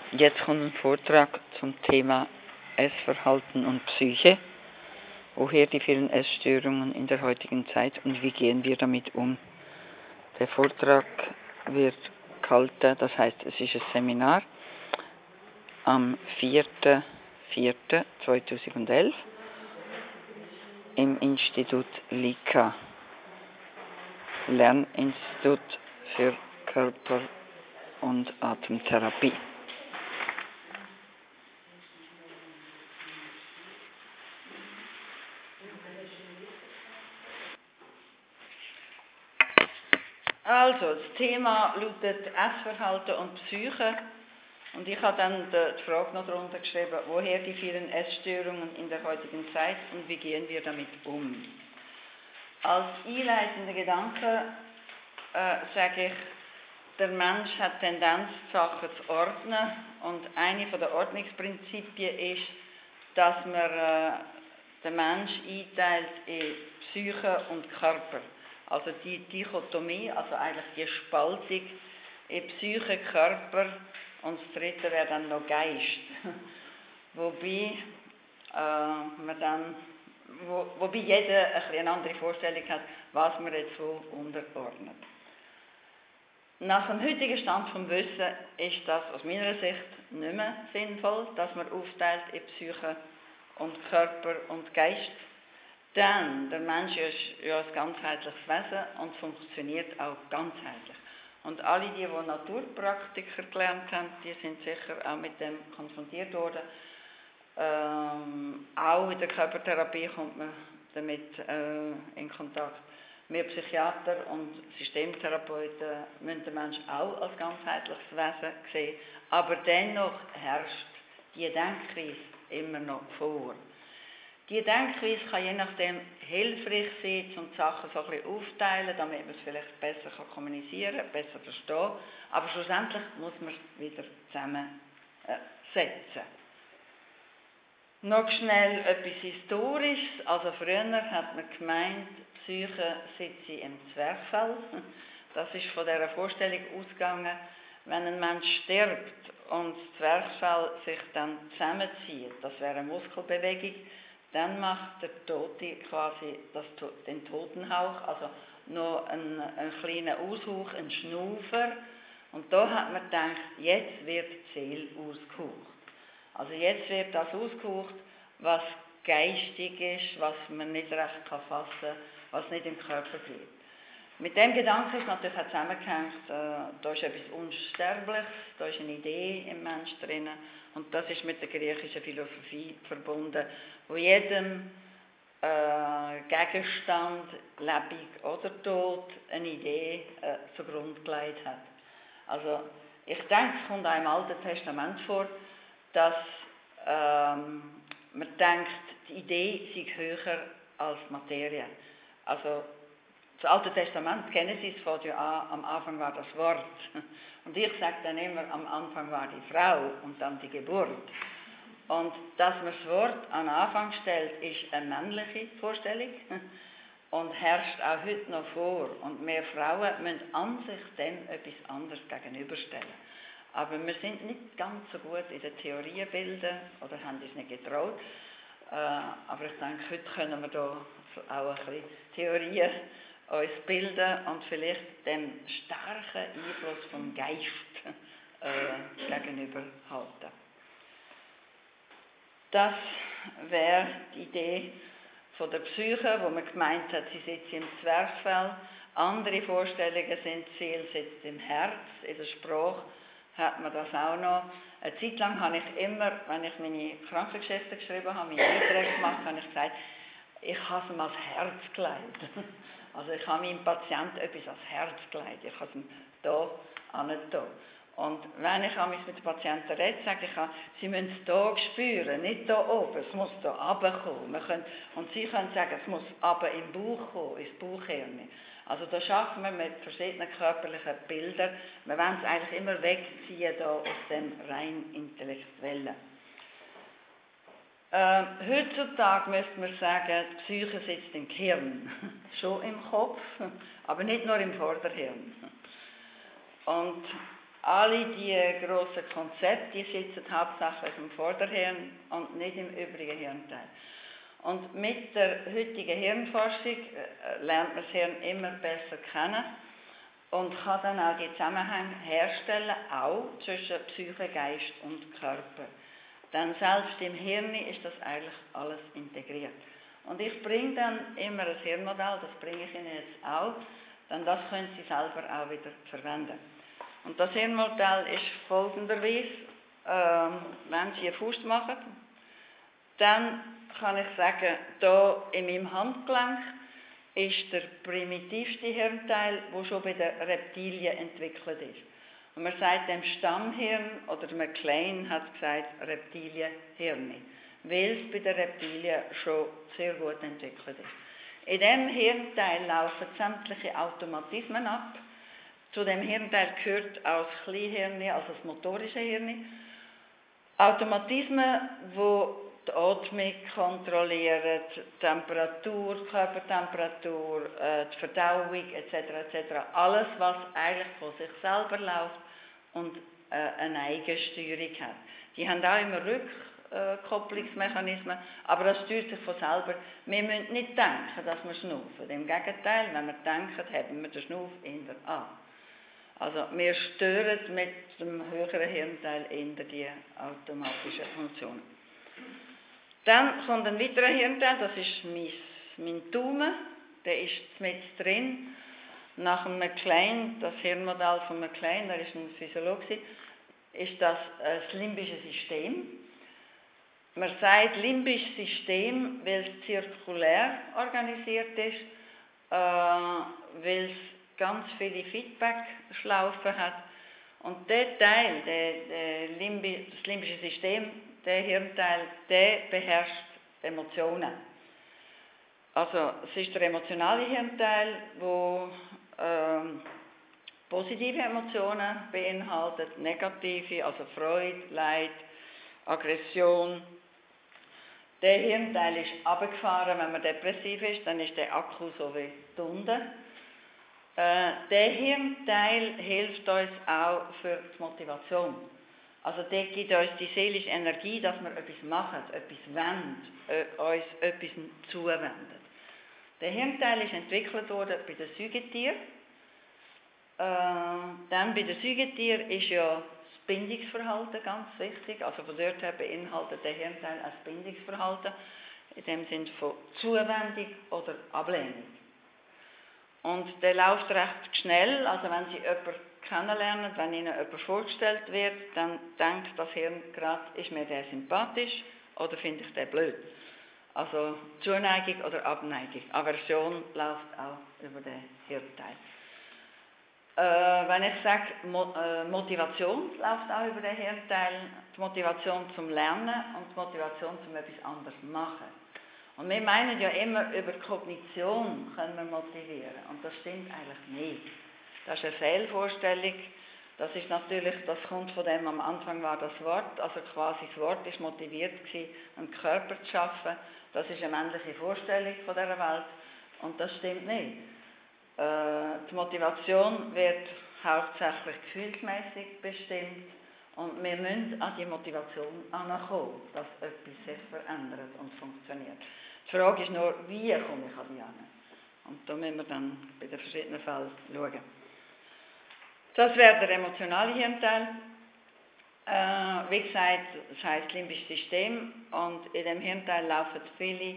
Jetzt kommt ein Vortrag zum Thema Essverhalten und Psyche. Woher die vielen Essstörungen in der heutigen Zeit und wie gehen wir damit um? Der Vortrag wird gehalten, das heißt, es ist ein Seminar am 4.4.2011 im Institut LICA, Lerninstitut für Körper- und Atemtherapie. Also, das Thema lautet Essverhalten und Psyche. Und ich habe dann die Frage noch darunter geschrieben, woher die vielen Essstörungen in der heutigen Zeit und wie gehen wir damit um? Als einleitender Gedanke sage ich, der Mensch hat Tendenz, Sachen zu ordnen. Und eine der Ordnungsprinzipien ist, dass man den Mensch einteilt in Psyche und Körper. Also die Dichotomie, also eigentlich die Spaltung in Psyche, Körper und das dritte wäre dann noch Geist. Wobei jeder eine andere Vorstellung hat, was man jetzt so unterordnet. Nach dem heutigen Stand vom Wissen ist das aus meiner Sicht nicht mehr sinnvoll, dass man aufteilt in Psyche und Körper und Geist. Denn der Mensch ist ja ein ganzheitliches Wesen und funktioniert auch ganzheitlich. Und alle, die Naturpraktiker gelernt haben, die sind sicher auch mit dem konfrontiert worden. Auch in der Körpertherapie kommt man damit in Kontakt. Wir Psychiater und Systemtherapeuten müssen den Menschen auch als ganzheitliches Wesen sehen. Aber dennoch herrscht die Denkweise immer noch vor. Die Denkweise kann je nachdem hilfreich sein, um die Sachen so ein bisschen aufteilen, damit man es vielleicht besser kommunizieren kann, besser verstehen. Aber schlussendlich muss man es wieder zusammensetzen. Noch schnell etwas Historisches. Also früher hat man gemeint, Psyche sitze im Zwerchfell. Das ist von dieser Vorstellung ausgegangen, wenn ein Mensch stirbt und das Zwerchfell sich dann zusammenzieht, das wäre eine Muskelbewegung, dann macht der Tote quasi den Totenhauch, also noch einen kleinen Aushauch, einen Schnaufer. Und da hat man gedacht, jetzt wird die Seele ausgehaucht. Also jetzt wird das ausgehaucht, was geistig ist, was man nicht recht fassen kann, was nicht im Körper bleibt. Mit dem Gedanken ist natürlich auch zusammengehängt, da ist etwas Unsterbliches, da ist eine Idee im Mensch drin und das ist mit der griechischen Philosophie verbunden, wo jedem Gegenstand, lebendig oder tot, eine Idee zugrunde gelegt hat. Also ich denke, es kommt auch im Alten Testament vor, dass man denkt, die Idee sei höher als Materie. Also das Alte Testament, kennen Sie es, fängt ja an, am Anfang war das Wort. Und ich sage dann immer, am Anfang war die Frau und dann die Geburt. Und dass man das Wort an den Anfang stellt, ist eine männliche Vorstellung und herrscht auch heute noch vor. Und wir Frauen müssen an sich dem etwas anderes gegenüberstellen. Aber wir sind nicht ganz so gut in den Theoriebilden oder haben uns nicht getraut. Aber ich denke, heute können wir da auch ein bisschen Theorien uns bilden und vielleicht dem starken Einfluss vom Geist gegenüberhalten. Das wäre die Idee von der Psyche, wo man gemeint hat, sie sitzt im Zwerchfell. Andere Vorstellungen sind, die Seele sitzt im Herz. In der Sprache hat man das auch noch. Eine Zeit lang habe ich immer, wenn ich meine Krankengeschichte geschrieben habe, meine Einträge gemacht, habe ich gesagt, ich habe es ihm ans Herz gelegt. Also ich habe meinem Patienten etwas ans Herz gelegt. Ich habe es ihm hier tun. Und wenn ich mit den Patienten rede, sage ich, sie müssen es hier spüren, nicht hier oben. Es muss hier runterkommen. Und sie können sagen, es muss runter in den Bauch kommen, ins Bauchhirn. Also da schaffen wir mit verschiedenen körperlichen Bildern. Wir wollen es eigentlich immer wegziehen da aus dem rein Intellektuellen. Heutzutage müsste man sagen, die Psyche sitzt im Gehirn, schon im Kopf, aber nicht nur im Vorderhirn. Und alle die grossen Konzepte, die sitzen hauptsächlich im Vorderhirn und nicht im übrigen Hirnteil. Und mit der heutigen Hirnforschung lernt man das Hirn immer besser kennen und kann dann auch die Zusammenhänge herstellen, auch zwischen Psyche, Geist und Körper. Denn selbst im Hirn ist das eigentlich alles integriert. Und ich bringe dann immer ein Hirnmodell, das bringe ich Ihnen jetzt auch, denn das können Sie selber auch wieder verwenden. Und das Hirnmodell ist folgenderweise, wenn Sie eine Faust machen, dann kann ich sagen, hier in meinem Handgelenk ist der primitivste Hirnteil, der schon bei den Reptilien entwickelt ist. Und man sagt dem Stammhirn, oder McLean hat gesagt, Reptilienhirn, weil es bei den Reptilien schon sehr gut entwickelt ist. In diesem Hirnteil laufen sämtliche Automatismen ab. Zu dem Hirnteil gehört auch das Kleinhirn, also das motorische Hirn. Automatismen, die die Atmung kontrollieren, die Temperatur, die Körpertemperatur, die Verdauung etc. etc. Alles, was eigentlich von sich selber läuft und eine Eigensteuerung hat. Die haben auch immer Rückkopplungsmechanismen, aber das steuert sich von selber. Wir müssen nicht denken, dass wir schnaufen. Im Gegenteil, wenn wir denken, haben wir den Schnauf eher an. Also wir stören mit dem höheren Hirnteil eher die automatischen Funktionen. Dann kommt ein weiterer Hirnteil, das ist mein Daumen, der ist mit drin. Nach dem McLean, das Hirnmodell von McLean, der ist ein Physiologe, ist das limbische System. Man sagt limbisches System, weil es zirkulär organisiert ist, weil es ganz viele Feedback-Schlaufen hat. Und der Teil, das limbische System, der Hirnteil, der beherrscht Emotionen. Also es ist der emotionale Hirnteil, der positive Emotionen beinhaltet, negative, also Freude, Leid, Aggression. Der Hirnteil ist runtergefahren, wenn man depressiv ist, dann ist der Akku so wie unten. Der Hirnteil hilft uns auch für die Motivation. Also der gibt uns die seelische Energie, dass wir etwas machen, etwas wollen, uns etwas zuwenden. Der Hirnteil ist entwickelt worden bei den Säugetieren. Dann bei den Säugetieren ist ja das Bindungsverhalten ganz wichtig. Also von dort her beinhaltet der Hirnteil ein Bindungsverhalten, in dem Sinne von Zuwendung oder Ablehnung. Und der läuft recht schnell, also wenn Sie jemanden kennenlernen, wenn Ihnen jemand vorgestellt wird, dann denkt das Hirn gerade, ist mir der sympathisch oder finde ich den blöd. Also Zuneigung oder Abneigung. Aversion läuft auch über den Hirnteil. Wenn ich sage, Motivation läuft auch über den Hirnteil, die Motivation zum Lernen und die Motivation zum etwas anderes machen. Und wir meinen ja immer, über Kognition können wir motivieren. Und das stimmt eigentlich nicht. Das ist eine Fehlvorstellung. Das ist natürlich, das kommt von dem, am Anfang war das Wort, also quasi das Wort ist motiviert gewesen, einen Körper zu schaffen. Das ist eine männliche Vorstellung von dieser Welt. Und das stimmt nicht. Die Motivation wird hauptsächlich gefühlsmäßig bestimmt. Und wir müssen an die Motivation herankommen, dass etwas sich verändert und funktioniert. Die Frage ist nur, wie komme ich an die heran? Und da müssen wir dann bei den verschiedenen Fällen schauen. Das wäre der emotionale Hirnteil. Wie gesagt, das heisst limbisches System. Und in dem Hirnteil laufen viele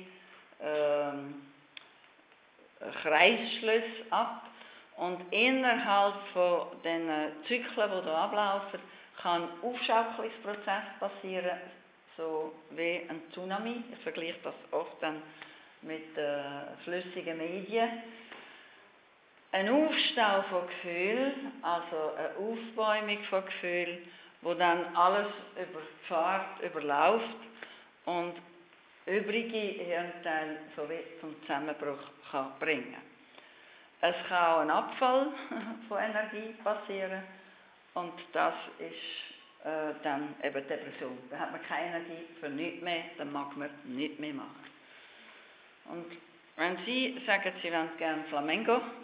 Kreisschlüsse ab. Und innerhalb von den Zyklen, die hier ablaufen, kann ein Aufschaukelungsprozess passieren, so wie ein Tsunami. Ich vergleiche das oft dann mit flüssigen Medien. Ein Aufstau von Gefühlen, also eine Aufbäumung von Gefühlen, wo dann alles überfährt, überläuft und übrige Hirnteile so wie zum Zusammenbruch kann bringen. Es kann auch ein Abfall von Energie passieren. Und das ist dann eben Depression. Da hat man keine Energie für nichts mehr, dann mag man nichts mehr machen. Und wenn Sie sagen, Sie wollen gerne Flamenco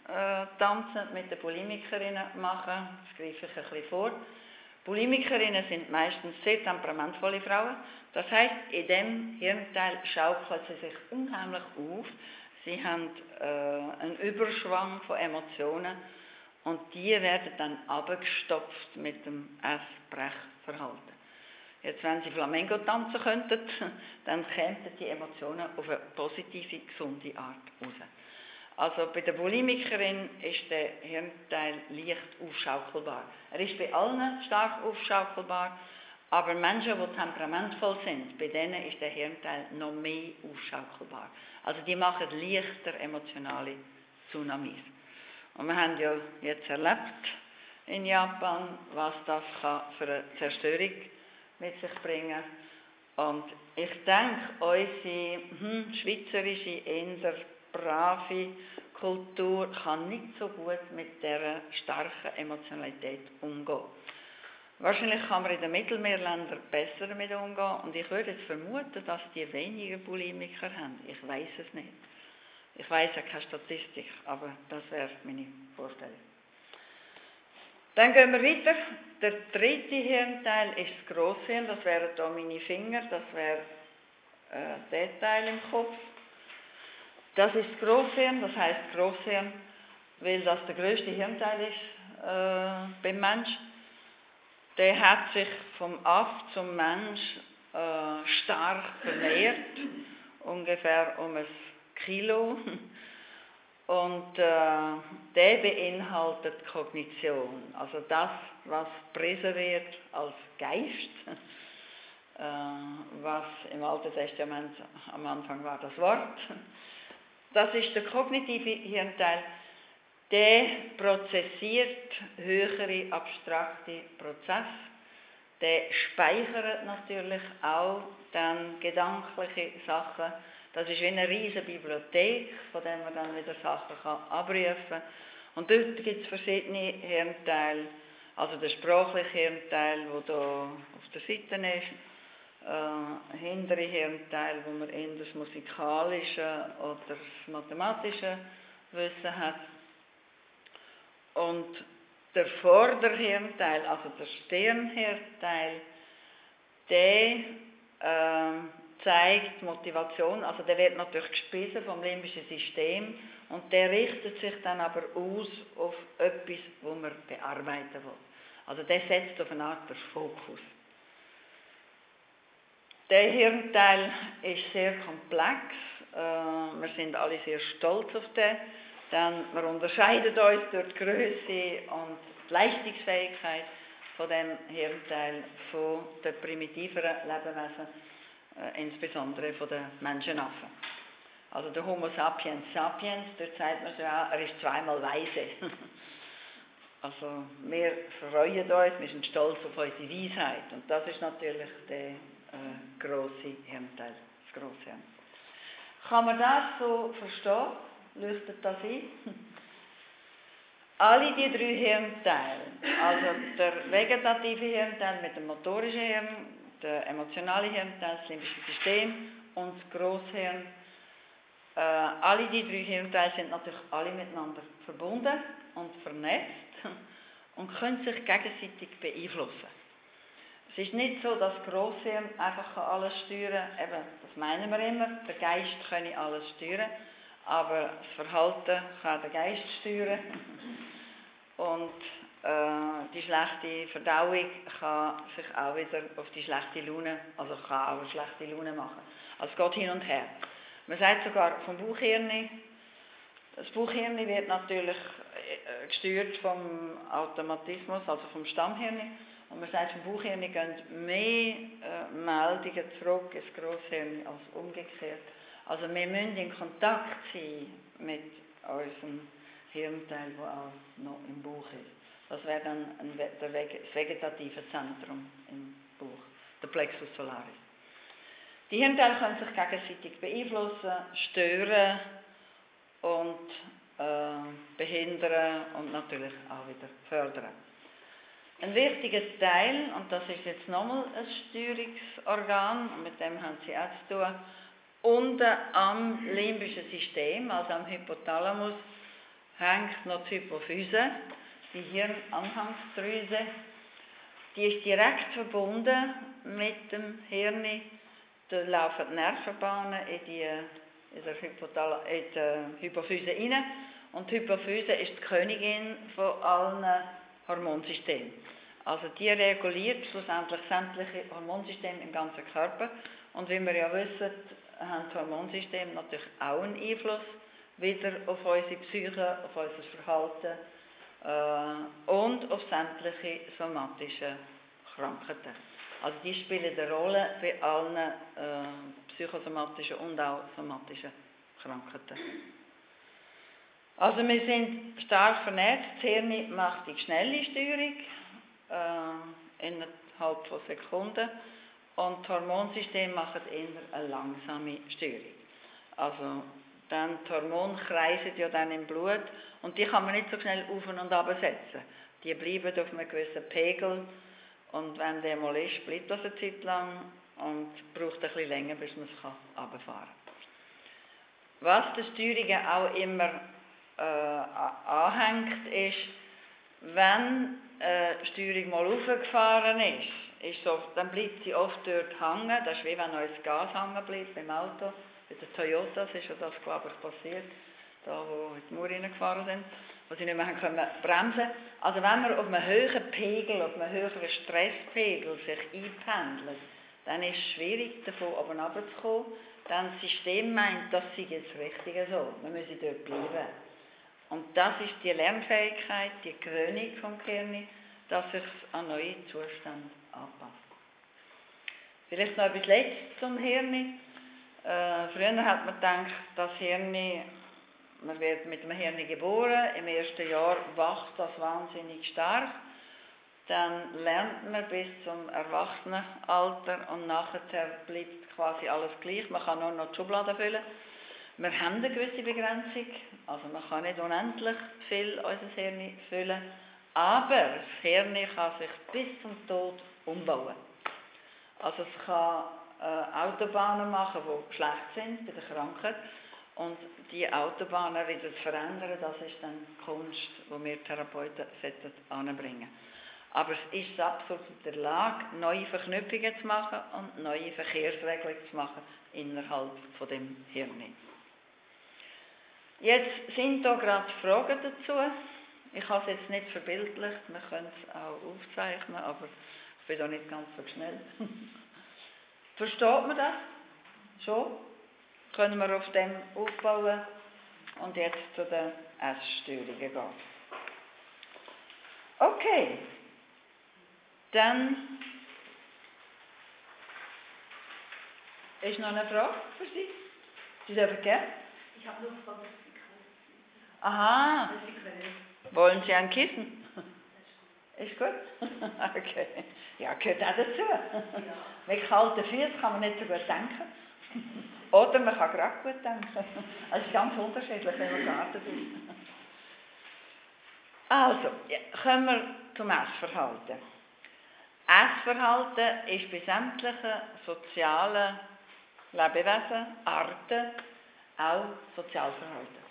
tanzen, mit den Bulimikerinnen machen. Das greife ich ein bisschen vor. Bulimikerinnen sind meistens sehr temperamentvolle Frauen. Das heisst, in diesem Hirnteil schaukeln sie sich unheimlich auf. Sie haben einen Überschwang von Emotionen und die werden dann abgestopft mit dem Essbrechverhalten. Jetzt, wenn sie Flamenco tanzen könnten, dann kämen die Emotionen auf eine positive, gesunde Art raus. Also bei der Bulimikerin ist der Hirnteil leicht aufschaukelbar. Er ist bei allen stark aufschaukelbar, aber Menschen, die temperamentvoll sind, bei denen ist der Hirnteil noch mehr aufschaukelbar. Also die machen leichter emotionale Tsunamis. Und wir haben ja jetzt erlebt in Japan, was das kann für eine Zerstörung mit sich bringen. Und ich denke, unsere schweizerische, eher brave Kultur kann nicht so gut mit dieser starken Emotionalität umgehen. Wahrscheinlich kann man in den Mittelmeerländern besser damit umgehen und ich würde jetzt vermuten, dass die weniger Bulimiker haben. Ich weiß es nicht. Ich weiß ja keine Statistik, aber das wäre meine Vorstellung. Dann gehen wir weiter. Der dritte Hirnteil ist das Grosshirn, das wären hier meine Finger, das wäre der Teil im Kopf. Das ist das Grosshirn, das heisst Grosshirn, weil das der grösste Hirnteil ist beim Mensch. Der hat sich vom Aff zum Mensch stark vermehrt, ungefähr um 1 Kilo. Und der beinhaltet Kognition, also das, was gepriesen wird als Geist, was im Alten Testament am Anfang war das Wort. Das ist der kognitive Hirnteil, der prozessiert höhere abstrakte Prozesse, der speichert natürlich auch dann gedankliche Sachen. Das ist wie eine riesige Bibliothek, von der man dann wieder Sachen abrufen kann. Und dort gibt es verschiedene Hirnteile, also der sprachliche Hirnteil, der hier auf der Seite ist, hintere Hirnteil, wo man eher das musikalische oder das mathematische Wissen hat. Und der Vorderhirnteil, also der Stirnhirnteil, der zeigt Motivation, also der wird natürlich gespeist vom limbischen System und der richtet sich dann aber aus auf etwas, was man bearbeiten will. Also der setzt auf eine Art den Fokus. Der Hirnteil ist sehr komplex, wir sind alle sehr stolz auf den, denn wir unterscheiden uns durch die Größe und die Leistungsfähigkeit von dem Hirnteil von den primitiveren Lebewesen, insbesondere von den Menschenaffen. Also der Homo sapiens sapiens, dort sagt man so, ja, er ist zweimal weise. Also wir freuen uns, wir sind stolz auf unsere Weisheit und das ist natürlich der grosse Hirnteil, das Grosshirn. Kann man das so verstehen? Leuchtet das ein? Alle die 3 Hirnteile, also der vegetative Hirnteil mit dem motorischen Hirn, der emotionale Hirnteil, das limbische System und das Grosshirn, alle die 3 Hirnteile sind natürlich alle miteinander verbunden und vernetzt und können sich gegenseitig beeinflussen. Es ist nicht so, dass das Grosshirn einfach alles steuern kann, eben, das meinen wir immer, der Geist könne alles steuern, aber das Verhalten kann der Geist steuern und die schlechte Verdauung kann sich auch wieder auf die schlechte Laune, also kann auch eine schlechte Laune machen. Also es geht hin und her. Man sagt sogar vom Bauchhirn, das Bauchhirn wird natürlich gesteuert vom Automatismus, also vom Stammhirn. Und man sagt, vom Bauchhirn gehen mehr Meldungen zurück ins Grosshirn als umgekehrt. Also wir müssen in Kontakt sein mit unserem Hirnteil, der auch noch im Bauch ist. Das wäre dann das vegetative Zentrum im Bauch, der Plexus solaris. Die Hirnteile können sich gegenseitig beeinflussen, stören und behindern und natürlich auch wieder fördern. Ein wichtiger Teil, und das ist jetzt nochmal ein Steuerungsorgan, und mit dem haben Sie auch zu tun, unten am limbischen System, also am Hypothalamus, hängt noch die Hypophyse, die Hirnanhangsdrüse. Die ist direkt verbunden mit dem Hirn. Da laufen die Nervenbahnen in der Hypophyse rein. Und die Hypophyse ist die Königin von allen Hormonsystemen. Also die reguliert schlussendlich sämtliche Hormonsysteme im ganzen Körper. Und wie wir ja wissen, haben die Hormonsysteme natürlich auch einen Einfluss wieder auf unsere Psyche, auf unser Verhalten und auf sämtliche somatische Krankheiten. Also die spielen eine Rolle bei allen psychosomatischen und auch somatischen Krankheiten. Also wir sind stark vernetzt. Das Hirn macht die schnelle Steuerung innerhalb von Sekunden und das Hormonsystem macht eher eine langsame Steuerung. Also dann die Hormone kreisen ja dann im Blut und die kann man nicht so schnell auf und ab setzen. Die bleiben auf einem gewissen Pegel und wenn der mal ist, bleibt das eine Zeit lang und braucht ein bisschen länger, bis man es runterfahren kann. Was der Steuerung auch immer anhängt, ist, wenn die Steuerung mal aufgefahren ist so, dann bleibt sie oft dort hängen. Das ist wie wenn euch das Gas hängen bleibt beim Auto. Bei den Toyotas ist ja das, glaube ich, passiert, da wo in die Mauer reingefahren sind, wo sie nicht mehr können bremsen. Also wenn man auf einem höheren Pegel, auf einem höheren Stresspegel sich einpendelt, dann ist es schwierig, davon oben runterzukommen. Dann das System meint, das sei jetzt das Richtige so. Man müsse dort bleiben. Und das ist die Lernfähigkeit, die Gewöhnung vom Gehirn, dass sich an neue Zustände anpasst. Vielleicht noch etwas Letztes zum Hirn. Früher hat man gedacht, das Hirn, man wird mit dem Hirn geboren, im ersten Jahr wächst das wahnsinnig stark. Dann lernt man bis zum Erwachsenenalter und nachher bleibt quasi alles gleich. Man kann nur noch die Schubladen füllen. Wir haben eine gewisse Begrenzung, also man kann nicht unendlich viel unser Hirn füllen, aber das Hirn kann sich bis zum Tod umbauen. Also es kann Autobahnen machen, die schlecht sind bei der Krankheit und die Autobahnen wieder zu verändern, das ist dann die Kunst, die wir Therapeuten anbringen sollten. Aber es ist absolut in der Lage, neue Verknüpfungen zu machen und neue Verkehrsregeln zu machen innerhalb von dem Hirn. Jetzt sind da gerade Fragen dazu. Ich habe es jetzt nicht verbildlicht, wir können es auch aufzeichnen, aber ich bin da nicht ganz so schnell. Versteht man das? Schon? Können wir auf dem aufbauen und jetzt zu den Essstörungen gehen. Okay. Dann ist noch eine Frage für Sie? Sie dürfen gerne. Ich habe nur gefragt, aha. Wollen Sie ein Kissen? Ist gut? Okay. Ja, gehört auch dazu. Ja. Mit kalten Füßen kann man nicht so gut denken. Oder man kann gerade gut denken. Es ist ganz unterschiedlich, wenn man geartet ist. Also, ja, kommen wir zum Essverhalten. Essverhalten ist bei sämtlichen sozialen Lebewesen, Arten, auch Sozialverhalten.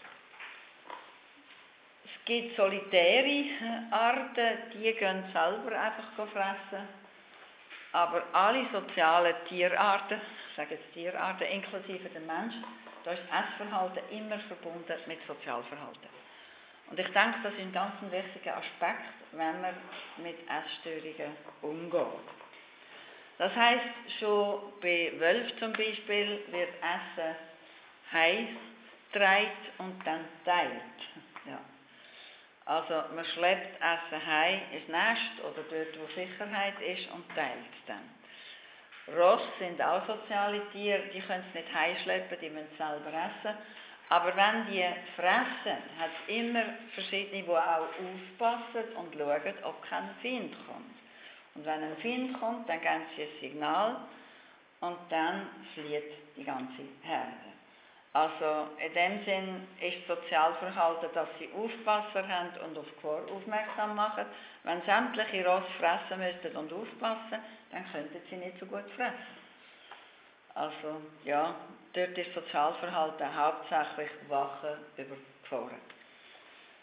Es gibt solitäre Arten, die gehen selber einfach fressen. Aber alle sozialen Tierarten, ich sage jetzt Tierarten, inklusive der Mensch, da ist Essverhalten immer verbunden mit Sozialverhalten. Und ich denke, das ist ein ganz wichtiger Aspekt, wenn man mit Essstörungen umgeht. Das heisst, schon bei Wölfen zum Beispiel wird Essen heimgetragen und dann teilt. Ja. Also man schleppt Essen heim ins Nest oder dort, wo Sicherheit ist und teilt es dann. Rosse sind auch soziale Tiere, die können es nicht heimschleppen, die müssen selber essen. Aber wenn die fressen, hat es immer verschiedene, die auch aufpassen und schauen, ob kein Feind kommt. Und wenn ein Feind kommt, dann geben sie ein Signal und dann flieht die ganze Herde. Also in dem Sinn ist Sozialverhalten, dass sie Aufpasser haben und auf Gefahr aufmerksam machen. Wenn sämtliche Rosse fressen müssten und aufpassen, dann könnten sie nicht so gut fressen. Also ja, dort ist Sozialverhalten hauptsächlich Wachen über Gefahren.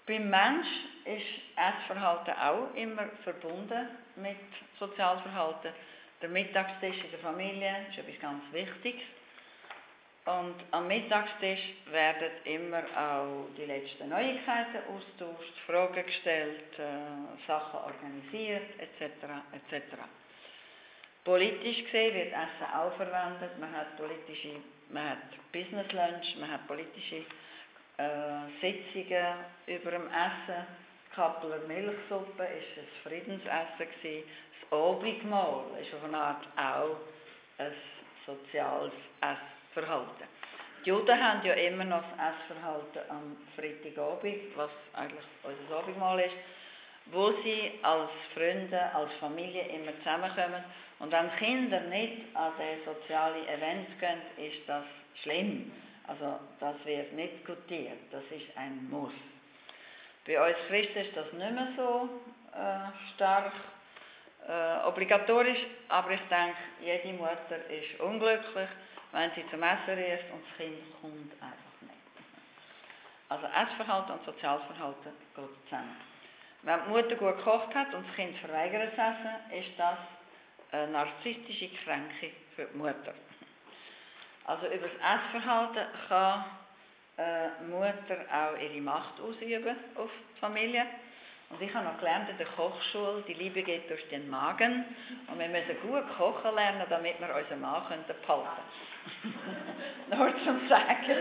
Beim Mensch ist Essverhalten auch immer verbunden mit Sozialverhalten. Der Mittagstisch in der Familie ist etwas ganz Wichtiges. Und am Mittagstisch werden immer auch die letzten Neuigkeiten austauscht, Fragen gestellt, Sachen organisiert etc. etc. Politisch gesehen wird Essen auch verwendet. Man hat Business Lunch, man hat politische Sitzungen über dem Essen. Kappeler Milchsuppe ist ein Friedensessen gewesen. Das Abendmahl ist auf eine Art auch ein soziales Essverhalten. Die Juden haben ja immer noch das Essverhalten am Freitagabend, was eigentlich unser Abendmahl ist, wo sie als Freunde, als Familie immer zusammenkommen. Und wenn Kinder nicht an diese sozialen Events gehen, ist das schlimm. Also das wird nicht diskutiert, das ist ein Muss. Bei uns Christen ist das nicht mehr so stark obligatorisch, aber ich denke, jede Mutter ist unglücklich, wenn sie zum Essen ruft und das Kind kommt einfach nicht. Also Essverhalten und Sozialverhalten geht zusammen. Wenn die Mutter gut gekocht hat und das Kind verweigert das Essen, ist das eine narzisstische Kränkung für die Mutter. Also über das Essverhalten kann die Mutter auch ihre Macht ausüben auf die Familie. Und ich habe noch gelernt in der Kochschule, die Liebe geht durch den Magen. Und wir müssen gut kochen lernen, damit wir unseren Mann behalten können. Nur zum Sagen.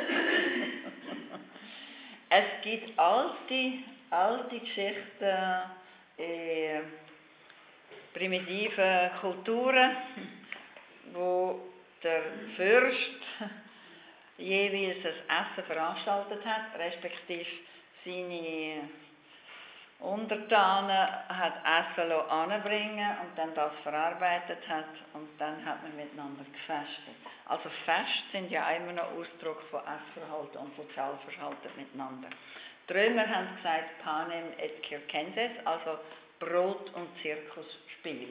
Es gibt alte Geschichten in primitiven Kulturen, wo der Fürst jeweils ein Essen veranstaltet hat, respektive seine Untertanen hat Essen anbringen und dann das verarbeitet hat und dann hat man miteinander gefestet. Also Feste sind ja immer noch Ausdruck von Essverhalten und Sozialverhalten miteinander. Die Römer haben gesagt Panem et Circenses, also Brot- und Zirkusspiele.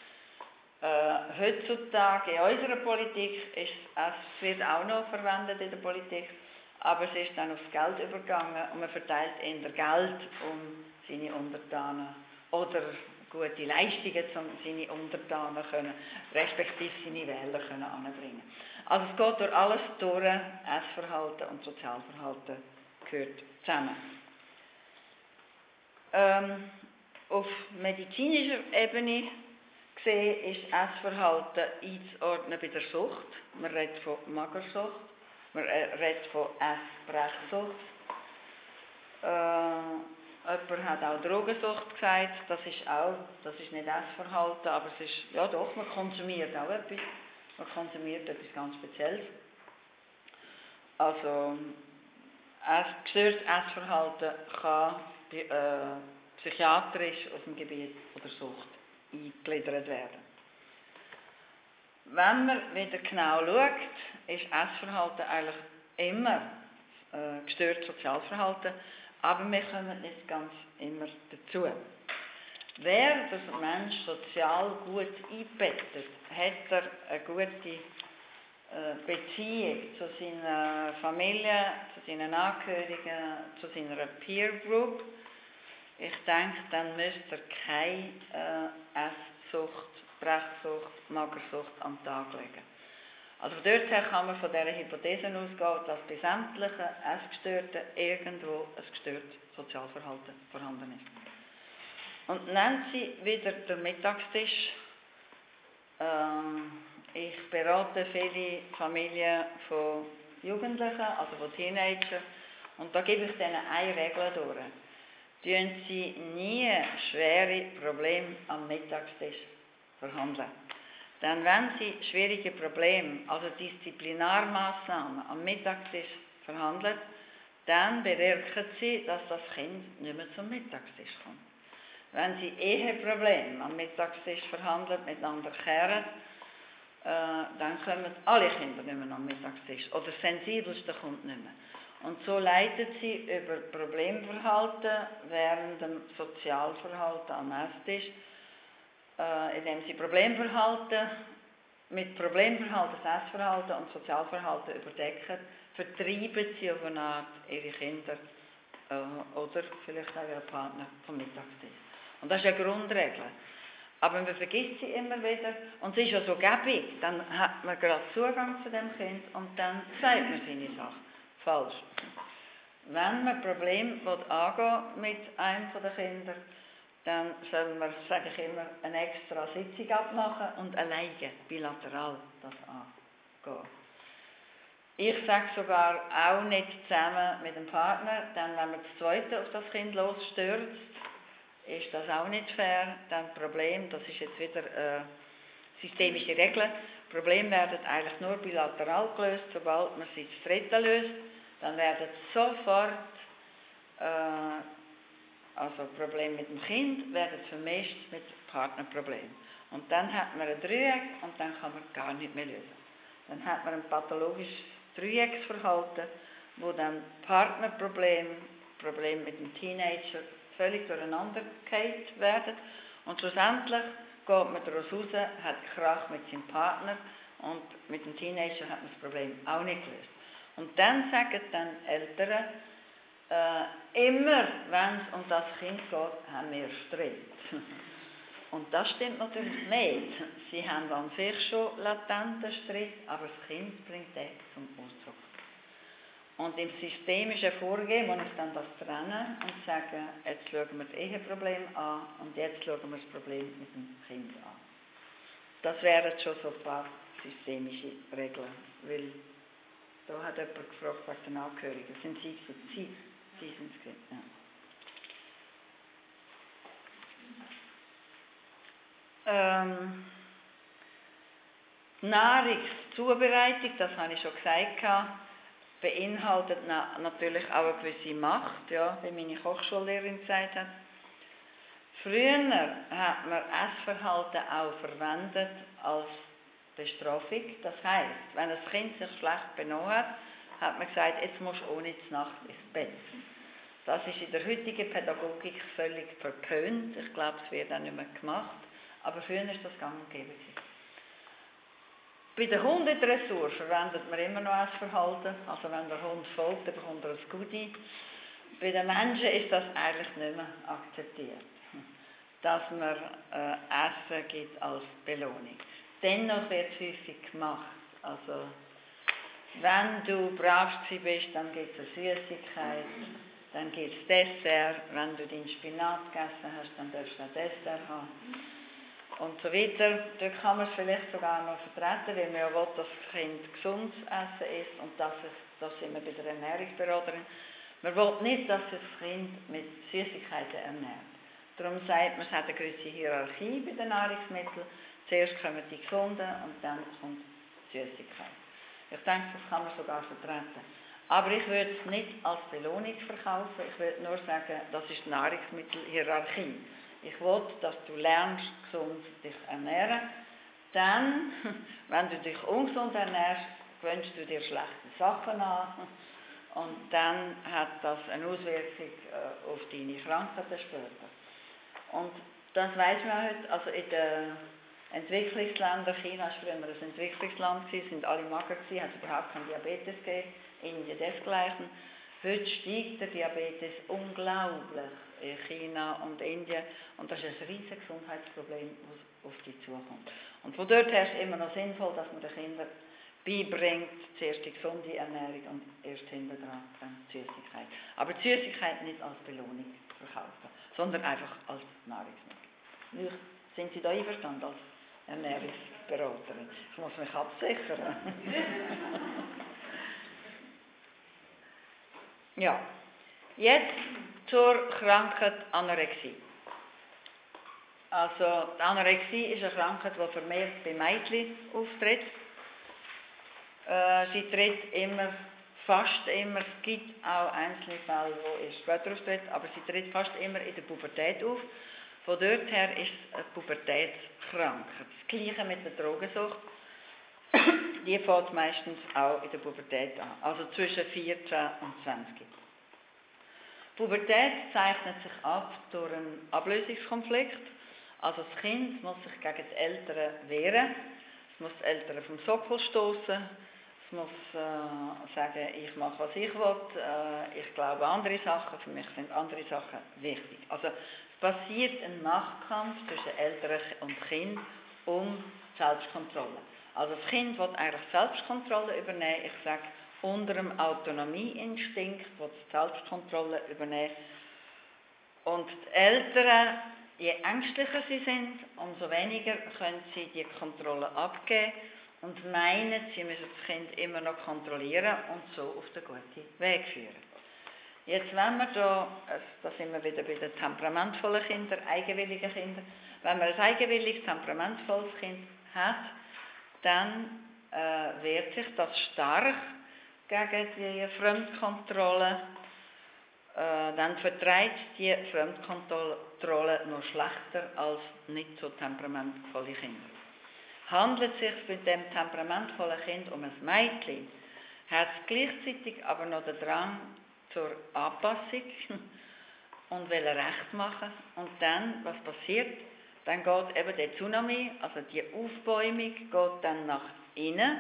Heutzutage in unserer Politik es wird auch noch verwendet in der Politik, aber es ist dann aufs Geld übergegangen und man verteilt eher Geld, um seine Untertanen oder gute Leistungen, um seine Untertanen können, respektive seine Wähler können anbringen. Also es geht durch alles durch, Essverhalten und Sozialverhalten gehört zusammen. Auf medizinischer Ebene gesehen ist Essverhalten einzuordnen bei der Sucht. Man redet von Magersucht, man redet von Essbrechsucht. Jemand hat auch Drogensucht gesagt, das ist nicht Essverhalten, aber es ist, ja doch, man konsumiert auch etwas. Man konsumiert etwas ganz Spezielles. Also, gestörtes Essverhalten kann psychiatrisch auf dem Gebiet der Sucht eingegliedert werden. Wenn man wieder genau schaut, ist Essverhalten eigentlich immer gestörtes Sozialverhalten, aber wir kommen nicht ganz immer dazu. Wer der Mensch sozial gut einbettet, hat er eine gute Beziehung zu seiner Familie, zu seinen Angehörigen, zu seiner Peer Group. Ich denke, dann müsste er keine Esssucht, Brechsucht, Magersucht an den Tag legen. Also von dort her kann man von dieser Hypothese ausgehen, dass bei sämtlichen Essgestörten irgendwo ein gestörtes Sozialverhalten vorhanden ist. Und nennt sie wieder den Mittagstisch. Ich berate viele Familien von Jugendlichen, also von Teenagern, und da gebe ich denen eine Regel durch. Tun Sie nie schwere Probleme am Mittagstisch verhandeln. Denn wenn Sie schwierige Probleme, also Disziplinarmaßnahmen am Mittagstisch verhandeln, dann bewirken Sie, dass das Kind nicht mehr zum Mittagstisch kommt. Wenn Sie Eheprobleme am Mittagstisch verhandeln, miteinander kehren, dann kommen alle Kinder nicht mehr am Mittagstisch. Oder das Sensibelste kommt nicht mehr. Und so leitet sie über Problemverhalten während dem Sozialverhalten am Esstisch, indem sie mit Problemverhalten das Essverhalten und Sozialverhalten überdecken, vertreiben sie auf eine Art ihre Kinder oder vielleicht auch Ihr Partner vom Mittagstisch. Und das ist eine Grundregel. Aber man vergisst sie immer wieder und es ist ja so gäbig, dann hat man gerade Zugang zu dem Kind und dann sagt man seine Sache. Falsch. Wenn man Probleme angehen mit einem der Kinder, dann soll man, sage ich immer, eine extra Sitzung abmachen und alleine, bilateral, das angehen. Ich sage sogar auch nicht zusammen mit dem Partner, denn wenn man das Zweite auf das Kind losstürzt, ist das auch nicht fair. Dann Problem, das ist jetzt wieder systemische Regeln, Probleme werden eigentlich nur bilateral gelöst, sobald man sie zu Dritten löst, dann werden sofort also Probleme mit dem Kind werden vermischt mit Partnerproblemen. Und dann hat man ein Dreieck und dann kann man gar nicht mehr lösen. Dann hat man ein pathologisches Dreiecksverhalten, wo dann Partnerprobleme, Probleme mit dem Teenager völlig durcheinander gefallen werden. Und schlussendlich geht man daraus raus, hat Krach mit seinem Partner und mit dem Teenager hat man das Problem auch nicht gelöst. Und dann sagen dann Eltern, immer wenn es um das Kind geht, haben wir Streit. Und das stimmt natürlich nicht. Sie haben an sich schon latenten Streit, aber das Kind bringt den zum Ausdruck. Und im systemischen Vorgehen muss ich dann das trennen und sagen, jetzt schauen wir das Eheproblem an und jetzt schauen wir das Problem mit dem Kind an. Das wären schon so ein paar systemische Regeln, weil da hat jemand gefragt wegen den Angehörigen. Sind Sie sind es gewesen, ja. Nahrungszubereitung, das habe ich schon gesagt, beinhaltet natürlich auch eine gewisse Macht, ja, wie meine Kochschullehrerin gesagt hat. Früher hat man Essverhalten auch verwendet als Bestrafung. Das heisst, wenn ein Kind sich schlecht benommen hat man gesagt, jetzt musst du ohne Nacht ins Bett. Das ist in der heutigen Pädagogik völlig verpönt. Ich glaube, es wird auch nicht mehr gemacht. Aber früher ist das gang und gäbe. Bei der Hundedressur verwendet man immer noch Essverhalten. Also wenn der Hund folgt, dann bekommt er ein Goodie. Bei den Menschen ist das eigentlich nicht mehr akzeptiert, dass man Essen gibt als Belohnung. Dennoch wird es häufig gemacht. Also, wenn du brav bist, dann gibt es eine Süßigkeit, dann gibt es Dessert. Wenn du deinen Spinat gegessen hast, dann darfst du ein Dessert haben. Und so weiter. Dort kann man es vielleicht sogar noch vertreten, weil man ja will, dass das Kind gesundes Essen isst und das sind wir bei der Ernährungsberaterin. Man will nicht, dass das Kind mit Süßigkeiten ernährt. Darum sagt man, es hat eine gewisse Hierarchie bei den Nahrungsmitteln. Zuerst kommen die gesunden und dann kommt die Süßigkeit. Ich denke, das kann man sogar vertreten. Aber ich würde es nicht als Belohnung verkaufen. Ich würde nur sagen, das ist die Nahrungsmittelhierarchie. Ich will, dass du lernst, gesund dich ernähren. Dann, wenn du dich ungesund ernährst, gewöhnst du dir schlechte Sachen an. Und dann hat das eine Auswirkung auf deine Krankheiten später. Und das weiss man heute, also in den Entwicklungsländern, China war früher ein Entwicklungsland, sind alle mager gewesen, hat überhaupt keinen Diabetes gegeben, Indien desgleichen. Heute steigt der Diabetes unglaublich in China und Indien und das ist ein riesiges Gesundheitsproblem, das auf die zukommt. Und von dort her ist es immer noch sinnvoll, dass man den Kindern beibringt, zuerst die gesunde Ernährung und erst hinten dran die Süßigkeit. Aber die Süßigkeit nicht als Belohnung verkaufen, sondern einfach als Nahrungsmittel. Sind Sie da einverstanden als Ernährungsberaterin? Ich muss mich absichern. Ja, jetzt zur Krankheit Anorexie. Also die Anorexie ist eine Krankheit, die vermehrt bei Mädchen auftritt. Sie tritt fast immer, es gibt auch einzelne Fälle, wo es später auftritt, aber sie tritt fast immer in der Pubertät auf. Von dort her ist es eine Pubertätskrankheit. Das Gleiche mit der Drogensucht. Die fängt meistens auch in der Pubertät an, also zwischen 14 und 20. Pubertät zeichnet sich ab durch einen Ablösungskonflikt. Also das Kind muss sich gegen die Eltern wehren, es muss die Eltern vom Sockel stoßen, Es muss sagen, ich mache, was ich will, ich glaube andere Sachen, für mich sind andere Sachen wichtig. Also es passiert ein Machtkampf zwischen Eltern und Kind um Selbstkontrolle. Also das Kind will eigentlich Selbstkontrolle übernehmen, ich sage, unter dem Autonomieinstinkt will es Selbstkontrolle übernehmen. Und die Eltern, je ängstlicher sie sind, umso weniger können sie die Kontrolle abgeben und meinen, sie müssen das Kind immer noch kontrollieren und so auf den guten Weg führen. Jetzt, wenn wir da sind wir wieder bei den temperamentvollen Kindern, eigenwilligen Kindern, wenn man ein eigenwilliges, temperamentvolles Kind hat, dann wehrt sich das stark gegen die Fremdkontrolle. Dann vertreibt die Fremdkontrolle noch schlechter als nicht so temperamentvolle Kinder. Handelt es sich bei dem temperamentvollen Kind um ein Mädchen, hat es gleichzeitig aber noch den Drang zur Anpassung und will Recht machen. Und dann, was passiert? Dann geht eben der Tsunami, also die Aufbäumung, geht dann nach innen,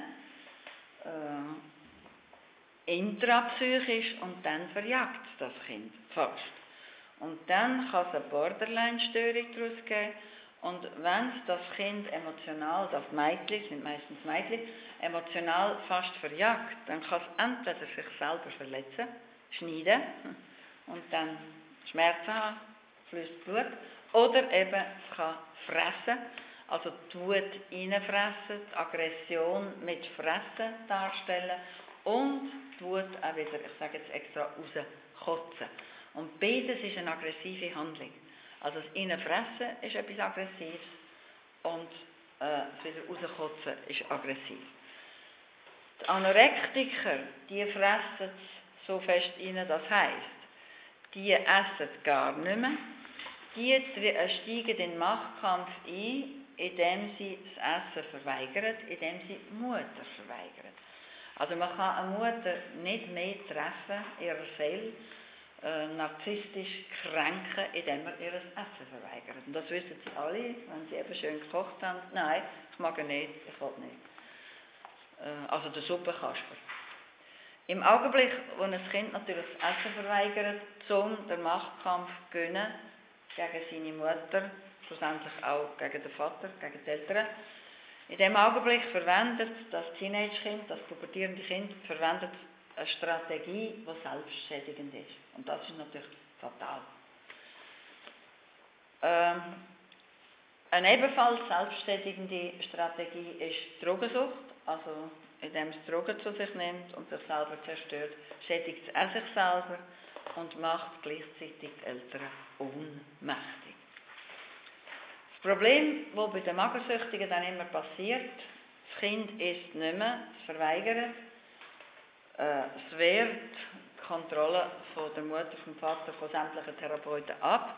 intrapsychisch, und dann verjagt das Kind fast. Und dann kann es eine Borderline-Störung daraus geben. Und wenn es das Kind emotional, das Mädchen, sind meistens Mädchen, emotional fast verjagt, dann kann es entweder sich selber verletzen, schneiden und dann Schmerzen haben, fließt Blut, oder eben es kann fressen, also die Wut reinfressen, die Aggression mit Fressen darstellen und die Wut auch wieder, ich sage jetzt extra, rauskotzen. Und beides ist eine aggressive Handlung. Also das Reinfressen ist etwas Aggressives und das wieder rauskotzen ist aggressiv. Die Anorektiker, die fressen so fest rein, das heisst, die essen gar nicht mehr, die steigen in den Machtkampf ein, indem sie das Essen verweigern, indem sie die Mutter verweigern. Also man kann eine Mutter nicht mehr treffen, ihrer Seele, narzisstisch kränken, indem man ihr Essen verweigert. Und das wissen sie alle, wenn sie eben schön gekocht haben. Nein, ich mag ihn nicht, ich will nicht. Also der Suppenkasper. Im Augenblick, wo ein Kind natürlich das Essen verweigert, um den Machtkampf zu gewinnen, gegen seine Mutter, schlussendlich auch gegen den Vater, gegen die Eltern, in dem Augenblick verwendet das Teenage-Kind, das pubertierende Kind, verwendet eine Strategie, die selbstschädigend ist. Und das ist natürlich fatal. Eine ebenfalls selbstschädigende Strategie ist Drogensucht. Also indem es Drogen zu sich nimmt und sich selber zerstört, schädigt es auch sich selber und macht gleichzeitig die Eltern ohnmächtig. Das Problem, das bei den Magersüchtigen dann immer passiert, das Kind isst nicht mehr, es verweigert, es wehrt die Kontrolle von der Mutter, vom Vater, von sämtlichen Therapeuten ab.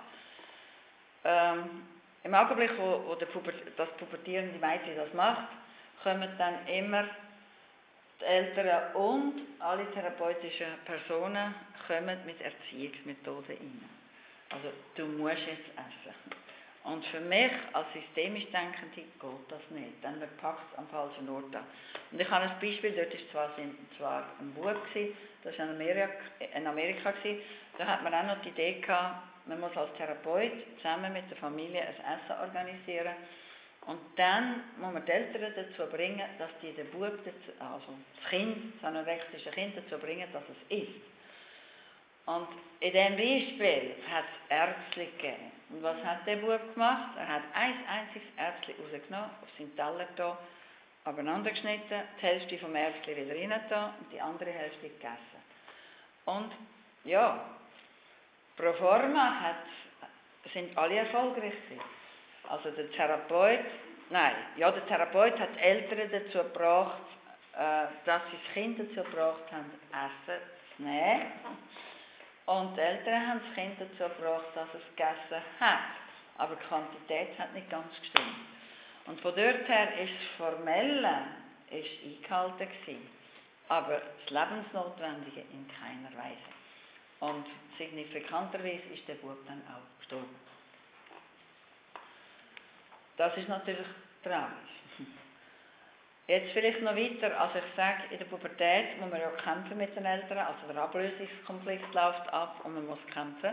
Im Augenblick, wo das pubertierende Mädchen das macht, kommen dann immer die Eltern und alle therapeutischen Personen kommen mit Erziehungsmethoden rein. Also, du musst jetzt essen. Und für mich als systemisch Denkende geht das nicht, denn man packt es am falschen Ort an. Und ich habe ein Beispiel, dort war zwar ein Bub, das war in Amerika, da hat man auch noch die Idee gehabt, man muss als Therapeut zusammen mit der Familie ein Essen organisieren. Und dann muss man die Eltern dazu bringen, dass die den Bub, also das Kind, das anorektische Kind dazu bringen, dass es isst. Und in diesem Beispiel hat es Ärzte gegeben. Und was hat der Bub gemacht? Er hat ein einziges Ärztchen rausgenommen, auf seinen Teller da, abeinander geschnitten, die Hälfte vom Ärztchen wieder rein da und die andere Hälfte gegessen. Und ja, pro forma sind alle erfolgreich gewesen. Also der Therapeut hat die Eltern dazu gebracht, dass sie das Kind dazu gebracht haben, Essen zu nehmen. Und die Eltern haben das Kind dazu gebracht, dass es gegessen hat. Aber die Quantität hat nicht ganz gestimmt. Und von dort her ist das Formelle eingehalten gewesen, aber das Lebensnotwendige in keiner Weise. Und signifikanterweise ist der Bub dann auch gestorben. Das ist natürlich tragisch. Jetzt vielleicht noch weiter, also ich sage, in der Pubertät muss man ja kämpfen mit den Eltern, also der Ablösungskonflikt läuft ab und man muss kämpfen.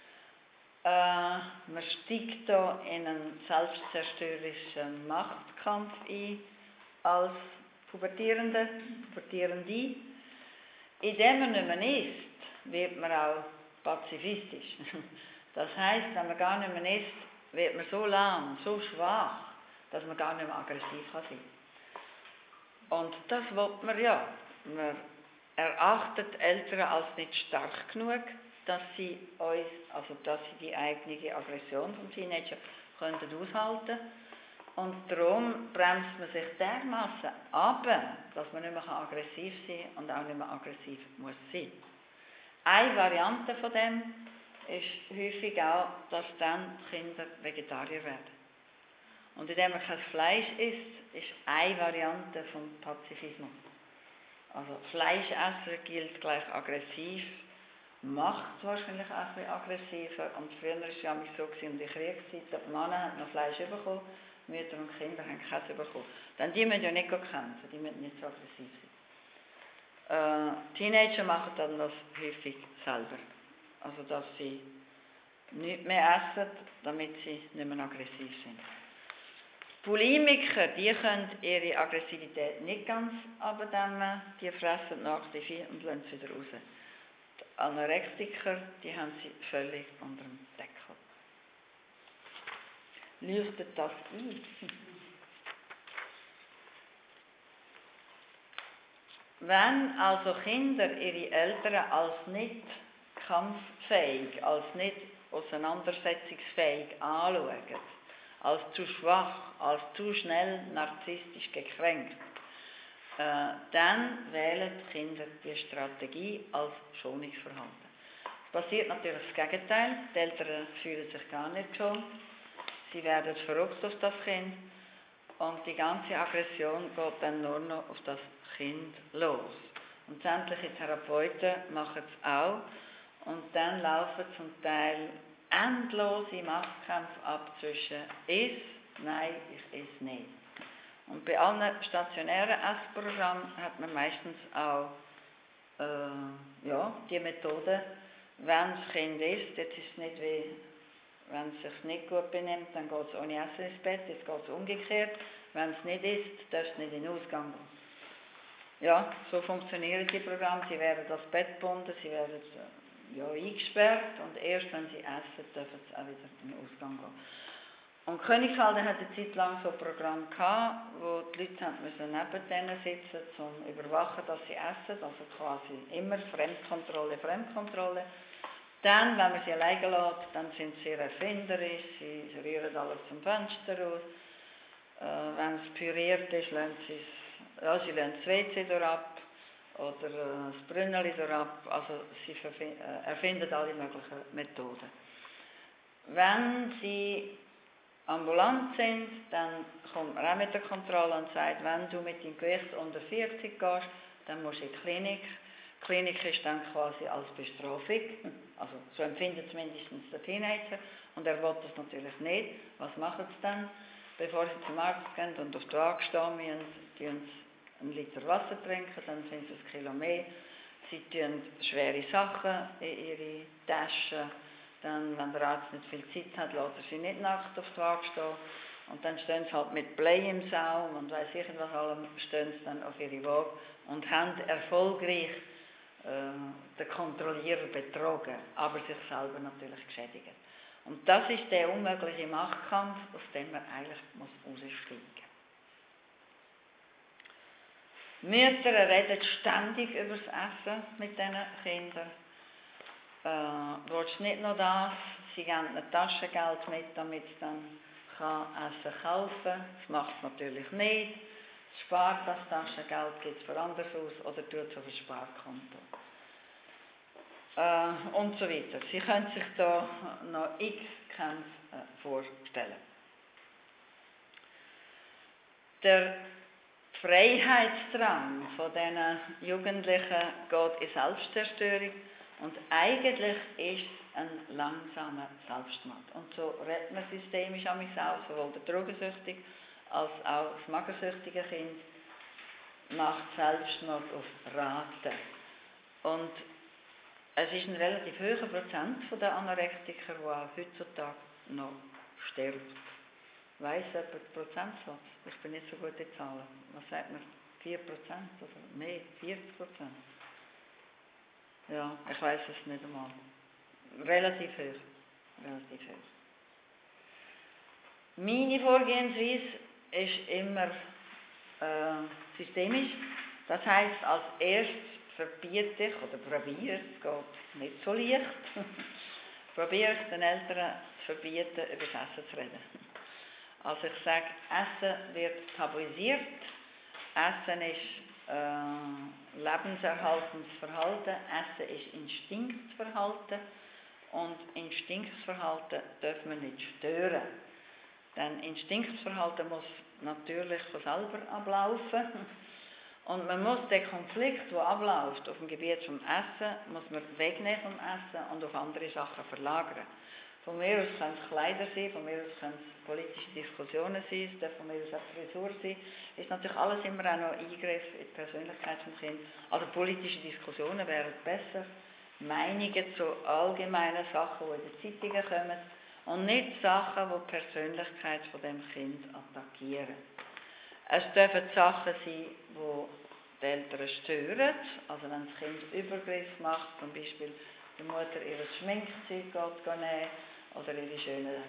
Man steigt da in einen selbstzerstörerischen Machtkampf ein, als Pubertierende. Indem man nicht mehr isst, wird man auch pazifistisch. Das heisst, wenn man gar nicht mehr isst, wird man so lahm, so schwach, dass man gar nicht mehr aggressiv sein kann. Und das will man ja. Man erachtet Eltern als nicht stark genug, dass sie die eigene Aggression vom Teenager könnten aushalten. Und darum bremst man sich dermassen ab, dass man nicht mehr aggressiv sein kann und auch nicht mehr aggressiv muss sein. Eine Variante von dem ist häufig auch, dass dann Kinder Vegetarier werden. Und indem man kein Fleisch isst, ist eine Variante vom Pazifismus. Also Fleischessen gilt gleich aggressiv, macht es wahrscheinlich auch ein bisschen aggressiver. Und früher war es ja so, in der Kriegszeit, die Männer haben noch Fleisch bekommen, Mütter und Kinder haben Käse bekommen. Denn die müssen ja nicht kämpfen, die müssen nicht so aggressiv sein. Teenager machen dann das häufig selber. Also dass sie nichts mehr essen, damit sie nicht mehr aggressiv sind. Bulimiker, die können ihre Aggressivität nicht ganz abdämmen, die fressen nach sich viel und lassen es wieder raus. Die Anorektiker, die haben sie völlig unter dem Deckel. Leuchtet das ein? Wenn also Kinder ihre Eltern als nicht kampffähig, als nicht auseinandersetzungsfähig anschauen, als zu schwach, als zu schnell narzisstisch gekränkt, dann wählen die Kinder die Strategie als Schonungsverhalten. Es passiert natürlich das Gegenteil. Die Eltern fühlen sich gar nicht schon. Sie werden verrückt auf das Kind und die ganze Aggression geht dann nur noch auf das Kind los. Und sämtliche Therapeuten machen es auch und dann laufen zum Teil endlose Machtkämpfe ab zwischen «Iss», «Nein, ich esse nicht». Und bei allen stationären Essprogrammen hat man meistens auch die Methode, wenn das Kind isst, jetzt ist es nicht wie, wenn es sich nicht gut benimmt, dann geht es ohne Essen ins Bett, jetzt geht es umgekehrt. Wenn es nicht isst, darf es nicht in den Ausgang gehen. Ja, so funktionieren die Programme, sie werden das Bett gebunden, sie werden eingesperrt und erst wenn sie essen, dürfen sie auch wieder in den Ausgang gehen. Und Königswalden hat eine Zeit lang so ein Programm gehabt, wo die Leute müssen neben denen sitzen, um zu überwachen, dass sie essen, also quasi immer Fremdkontrolle. Dann, wenn man sie alleine lässt, dann sind sie sehr erfinderisch, sie rühren alles zum Fenster raus. Wenn es püriert ist, lassen sie das WC durchab oder das Brünneli durchab. Also sie erfinden alle möglichen Methoden. Wenn sie ambulant sind, dann kommt man auch mit der Kontrolle und sagt, wenn du mit deinem Gewicht unter 40 gehst, dann musst du in die Klinik. Die Klinik ist dann quasi als Bestrafung, also so empfindet es mindestens der Teenager und er will das natürlich nicht. Was machen sie dann? Bevor sie zum Arzt gehen und auf die Waage stehen müssen, tun sie 1 Liter Wasser trinken, dann sind sie 1 Kilo mehr. Sie tun schwere Sachen in ihre Taschen. Dann, wenn der Arzt nicht viel Zeit hat, lässt er sie nicht nackt auf die Waage stehen. Und dann stehen sie halt mit Blei im Saum und weiss ich was allem, stehen sie dann auf ihre Waage und haben erfolgreich den Kontrollierer betrogen, aber sich selber natürlich geschädigt. Und das ist der unmögliche Machtkampf, aus dem man eigentlich aussteigen muss. Mütter reden ständig über das Essen mit diesen Kindern. Willst du nicht noch das? Sie geben ein Taschengeld mit, damit sie dann Essen kaufen kann. Das macht es natürlich nicht. Es spart das Taschengeld, gibt es für anders aus oder tut es auf ein Sparkonto. Und so weiter. Sie können sich da noch x Kämpfe vorstellen. Der Freiheitsdrang von diesen Jugendlichen geht in Selbstzerstörung und eigentlich ist es ein langsamer Selbstmord. Und so redet man systemisch an mich auch, sowohl der Drogensüchtige als auch das magersüchtige Kind. macht Selbstmord auf Raten. Und es ist ein relativ hoher Prozent der Anorektiker, der heutzutage noch stirbt. Weiss jemand den Prozentsatz? Ich bin nicht so gut in Zahlen. Was sagt man? 4% oder mehr? 40%? Ja, ich weiss es nicht einmal. Relativ hoch. Relativ hoch. Meine Vorgehensweise ist immer systemisch. Das heisst, als erstes verbiete ich oder probiere, es geht nicht so leicht, probiere ich den Eltern zu verbieten, über das Essen zu reden. Also ich sage, Essen wird tabuisiert, Essen ist lebenserhaltendes Verhalten, Essen ist Instinktverhalten und Instinktverhalten dürfen wir nicht stören. Denn Instinktverhalten muss natürlich von selber ablaufen. Und man muss den Konflikt, der abläuft auf dem Gebiet des Essen, muss man wegnehmen vom Essen und auf andere Sachen verlagern. Von mir aus können es Kleider sein, von mir aus können es politische Diskussionen sein, es darf von mir aus auch Frisur sein. Es ist natürlich alles immer auch noch Eingriff in die Persönlichkeit des Kindes. Also politische Diskussionen wären besser. Meinungen zu allgemeinen Sachen, die in den Zeitungen kommen. Und nicht Sachen, die die Persönlichkeit von dem Kind attackieren. Es dürfen Sachen sein, die die Eltern stören. Also wenn das Kind Übergriff macht, zum Beispiel die Mutter ihr Schminkzeug nehmen oder ihre schönen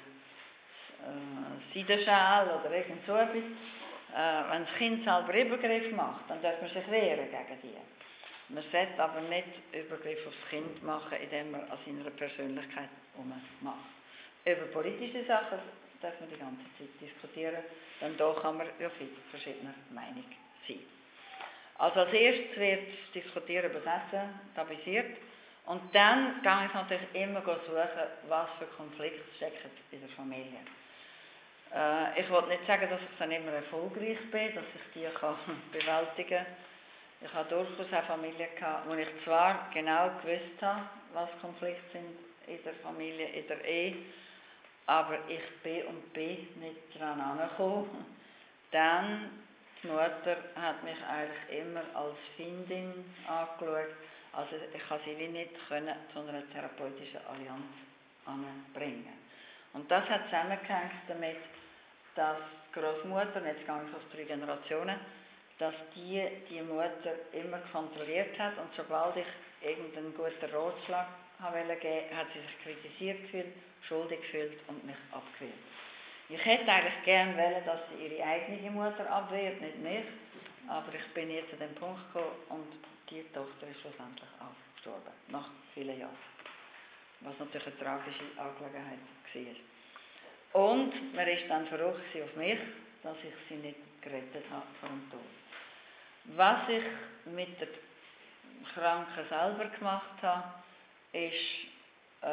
Seidenschal oder irgend so etwas. Wenn das Kind selber Übergriff macht, dann darf man sich wehren gegen die. Man sollte aber nicht Übergriff aufs Kind machen, indem man an seiner Persönlichkeit macht. Über politische Sachen darf man die ganze Zeit diskutieren, denn da kann man ja viel verschiedener Meinung sein. Also als erstes wird das Diskutieren über das Essen tabuisiert und dann gehe ich natürlich immer suchen, was für Konflikte stecken in der Familie. Ich will nicht sagen, dass ich dann immer erfolgreich bin, dass ich die kann bewältigen kann. Ich habe durchaus auch Familien gehabt, wo ich zwar genau gewusst habe, was Konflikte sind in der Familie, in der Ehe, aber ich bin nicht daran angekommen. Dann, die Mutter hat mich eigentlich immer als Findin angeschaut. Also ich konnte sie wie nicht zu einer therapeutischen Allianz anbringen. Und das hat zusammengehängt damit, dass die Großmutter, und jetzt gehe ich aus 3 Generationen, dass die Mutter immer kontrolliert hat und sobald ich irgendeinen guten Ratschlag geben wollte, hat sie sich kritisiert gefühlt, schuldig gefühlt und mich abgewehrt. Ich hätte eigentlich gerne wollen, dass sie ihre eigene Mutter abwehrt, nicht mich, aber ich bin jetzt zu dem Punkt gekommen und die Tochter ist schlussendlich auch gestorben, nach vielen Jahren. Was natürlich eine tragische Angelegenheit war. Und man ist dann verrückt auf mich, dass ich sie nicht gerettet habe vor dem Tod. Was ich mit der Kranken selber gemacht habe, ist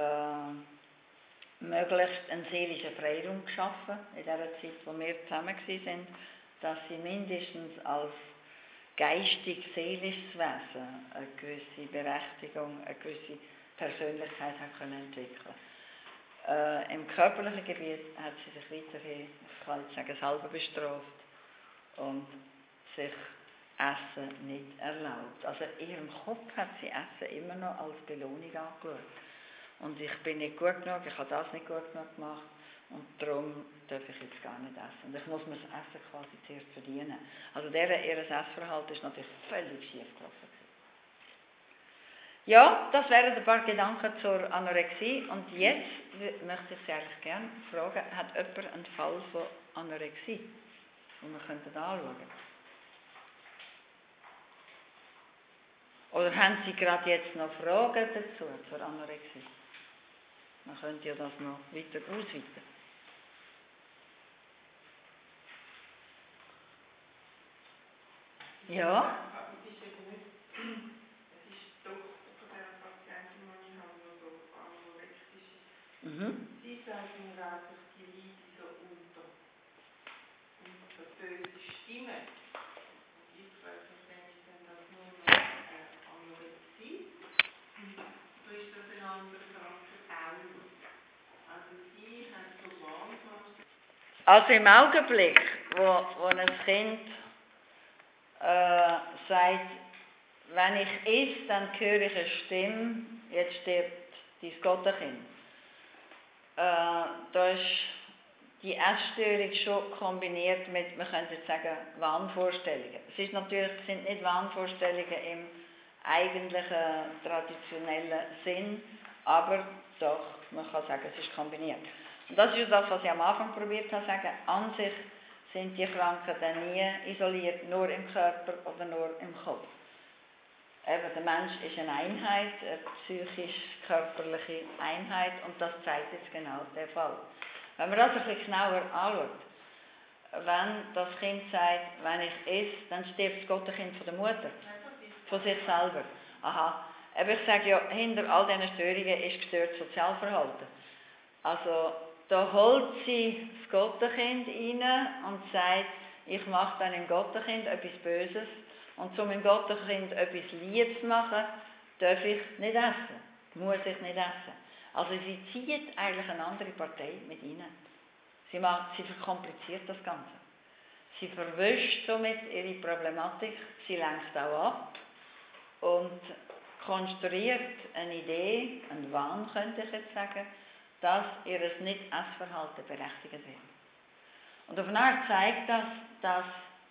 möglichst einen seelischen Freiraum geschaffen, in der Zeit, wo wir zusammen waren, dass sie mindestens als geistig-seelisches Wesen eine gewisse Berechtigung, eine gewisse Persönlichkeit entwickeln können. Im körperlichen Gebiet hat sie sich weiterhin, ich kann jetzt sagen, selber bestraft und sich Essen nicht erlaubt. Also in ihrem Kopf hat sie Essen immer noch als Belohnung angeschaut. Und ich bin nicht gut genug, ich habe das nicht gut genug gemacht und darum darf ich jetzt gar nicht essen. Und ich muss mir das Essen quasi zuerst verdienen. Also ihr Essverhalten ist natürlich völlig schief gelaufen. Ja, das wären ein paar Gedanken zur Anorexie. Und jetzt möchte ich Sie eigentlich gerne fragen, hat jemand einen Fall von Anorexie, den wir anschauen könnten? Oder haben Sie gerade jetzt noch Fragen dazu, zur Anorexie? Man könnte ja das noch weiter ausweiten. Ja? Es ist eben nicht, es ist die Tochter von dieser Patientin, die ich habe, die so anorexisch ist. Sie sagt mir einfach, die Leute so unter böse Stimmen. Und ich frage mich, ist denn das nur noch Anorexie? Oder ist das ein anderer Charakter auch? Also sie hat so wahnsinnig. Also im Augenblick, wo ein Kind sagt, wenn ich esse, dann höre ich eine Stimme, jetzt stirbt dein Gottenkind. Da ist die Essstörung schon kombiniert mit, man könnte jetzt sagen, Wahnvorstellungen. Es sind nicht Wahnvorstellungen im eigentlichen, traditionellen Sinn, aber doch, man kann sagen, es ist kombiniert. Und das ist das, was ich am Anfang probiert habe zu sagen. An sich sind die Krankheiten nie isoliert, nur im Körper oder nur im Kopf. Eben, der Mensch ist eine Einheit, eine psychisch-körperliche Einheit, und das zeigt jetzt genau der Fall. Wenn man das ein bisschen genauer anschaut, wenn das Kind sagt, wenn ich esse, dann stirbt das Gottenkind von der Mutter, von sich selber. Aha, aber ich sage ja, hinter all diesen Störungen ist gestörtes Sozialverhalten. Also, da holt sie das Gottenkind rein und sagt, ich mache dann im Gottenkind etwas Böses, und um im Gottenkind etwas Liebes zu machen, darf ich nicht essen, muss ich nicht essen. Also sie zieht eigentlich eine andere Partei mit rein. Sie verkompliziert das Ganze. Sie verwischt somit ihre Problematik, sie lenkt auch ab und konstruiert eine Idee, einen Wahn könnte ich jetzt sagen, dass ihr Nicht-Essverhalten berechtigt wird. Und auf eine Art zeigt das, dass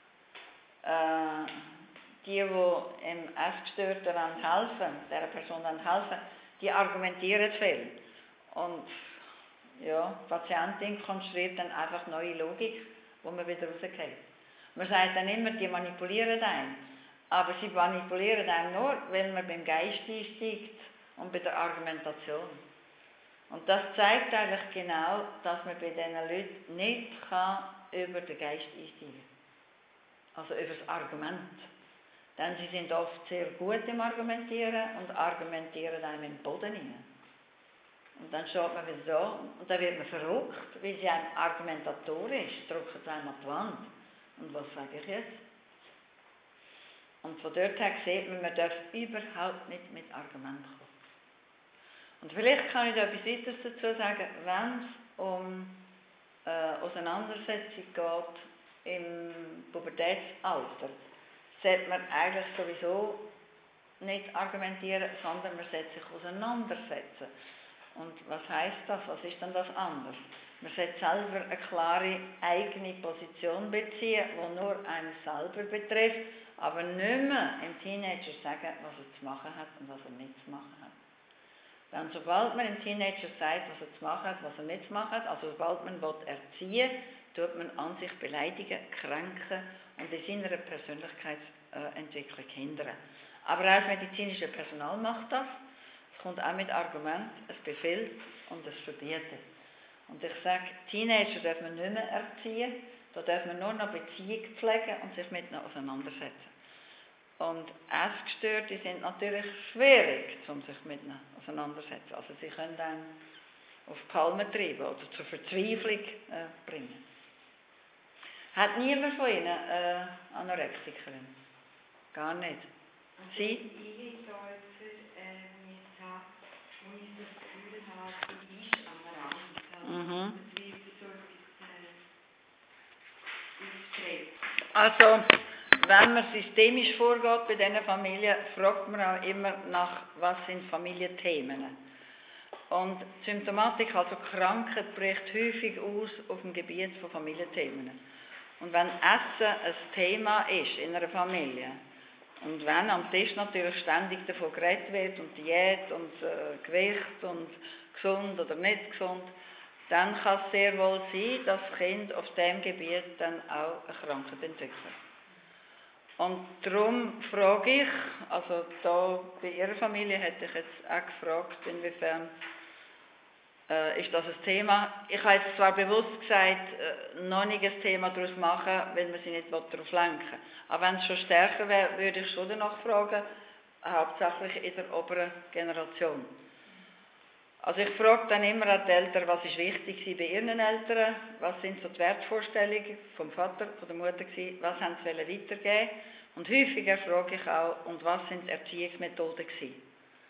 die im Essgestörten helfen, dieser Person helfen, die argumentieren viel. Und ja, die Patientin konstruiert dann einfach neue Logik, wo man wieder rausgeht. Man sagt dann immer, die manipulieren einen. Aber sie manipulieren einen nur, weil man beim Geist einsteigt und bei der Argumentation. Und das zeigt eigentlich genau, dass man bei diesen Leuten nicht über den Geist einsteigen kann. Also über das Argument. Denn sie sind oft sehr gut im Argumentieren und argumentieren einem in den Boden hinein. Und dann steht man wieder da und dann wird man verrückt, weil sie ein argumentatorisch drückt einem an die Wand. Und was sage ich jetzt? Und von dort her sieht man darf überhaupt nicht mit Argumenten kommen. Und vielleicht kann ich da etwas weiteres dazu sagen, wenn es um Auseinandersetzung geht im Pubertätsalter, sollte man eigentlich sowieso nicht argumentieren, sondern man sollte sich auseinandersetzen. Und was heisst das? Was ist denn das anders? Man sollte selber eine klare eigene Position beziehen, die nur einen selber betrifft, aber nicht mehr im Teenager sagen, was er zu machen hat und was er nicht zu machen hat. Denn sobald man dem Teenager sagt, was er zu machen hat, was er nicht zu machen hat, also sobald man erziehen will, tut man an sich beleidigen, kränken und in seiner Persönlichkeitsentwicklung hindern. Aber auch das medizinische Personal macht das. Es kommt auch mit Argument, es befiehlt und es verbietet. Und ich sage, Teenager darf man nicht mehr erziehen, da darf man nur noch Beziehung pflegen und sich mit ihnen auseinandersetzen. Und Essgestörte sind natürlich schwierig, um sich mit ihnen auseinandersetzen. Also sie können dann auf die Palme treiben oder zur Verzweiflung bringen. Hat niemand von Ihnen Anorektikerin? Gar nicht. Sie? Ich habe da jetzt habe, wo ich das Gefühl habe, die ist am Rand. Das wird so etwas Also, wenn man systemisch vorgeht bei diesen Familien, fragt man auch immer nach, was sind Familienthemen. Und die Symptomatik, also Krankheit, bricht häufig aus auf dem Gebiet von Familienthemen. Und wenn Essen ein Thema ist in einer Familie, und wenn am Tisch natürlich ständig davon geredet wird und Diät und Gewicht und gesund oder nicht gesund, dann kann es sehr wohl sein, dass das Kind auf diesem Gebiet dann auch eine Krankheit entwickelt. Und darum frage ich, also da bei Ihrer Familie hätte ich jetzt auch gefragt, inwiefern ist das ein Thema. Ich habe jetzt zwar bewusst gesagt, noch nicht ein Thema daraus machen, weil man sie nicht darauf lenken will. Aber wenn es schon stärker wäre, würde ich schon danach fragen, hauptsächlich in der oberen Generation. Also ich frage dann immer an die Eltern, was ist wichtig bei ihren Eltern, was sind so die Wertvorstellungen vom Vater, von der Mutter gewesen, was haben sie weitergeben. Und häufiger frage ich auch, und was sind die Erziehungsmethoden gewesen.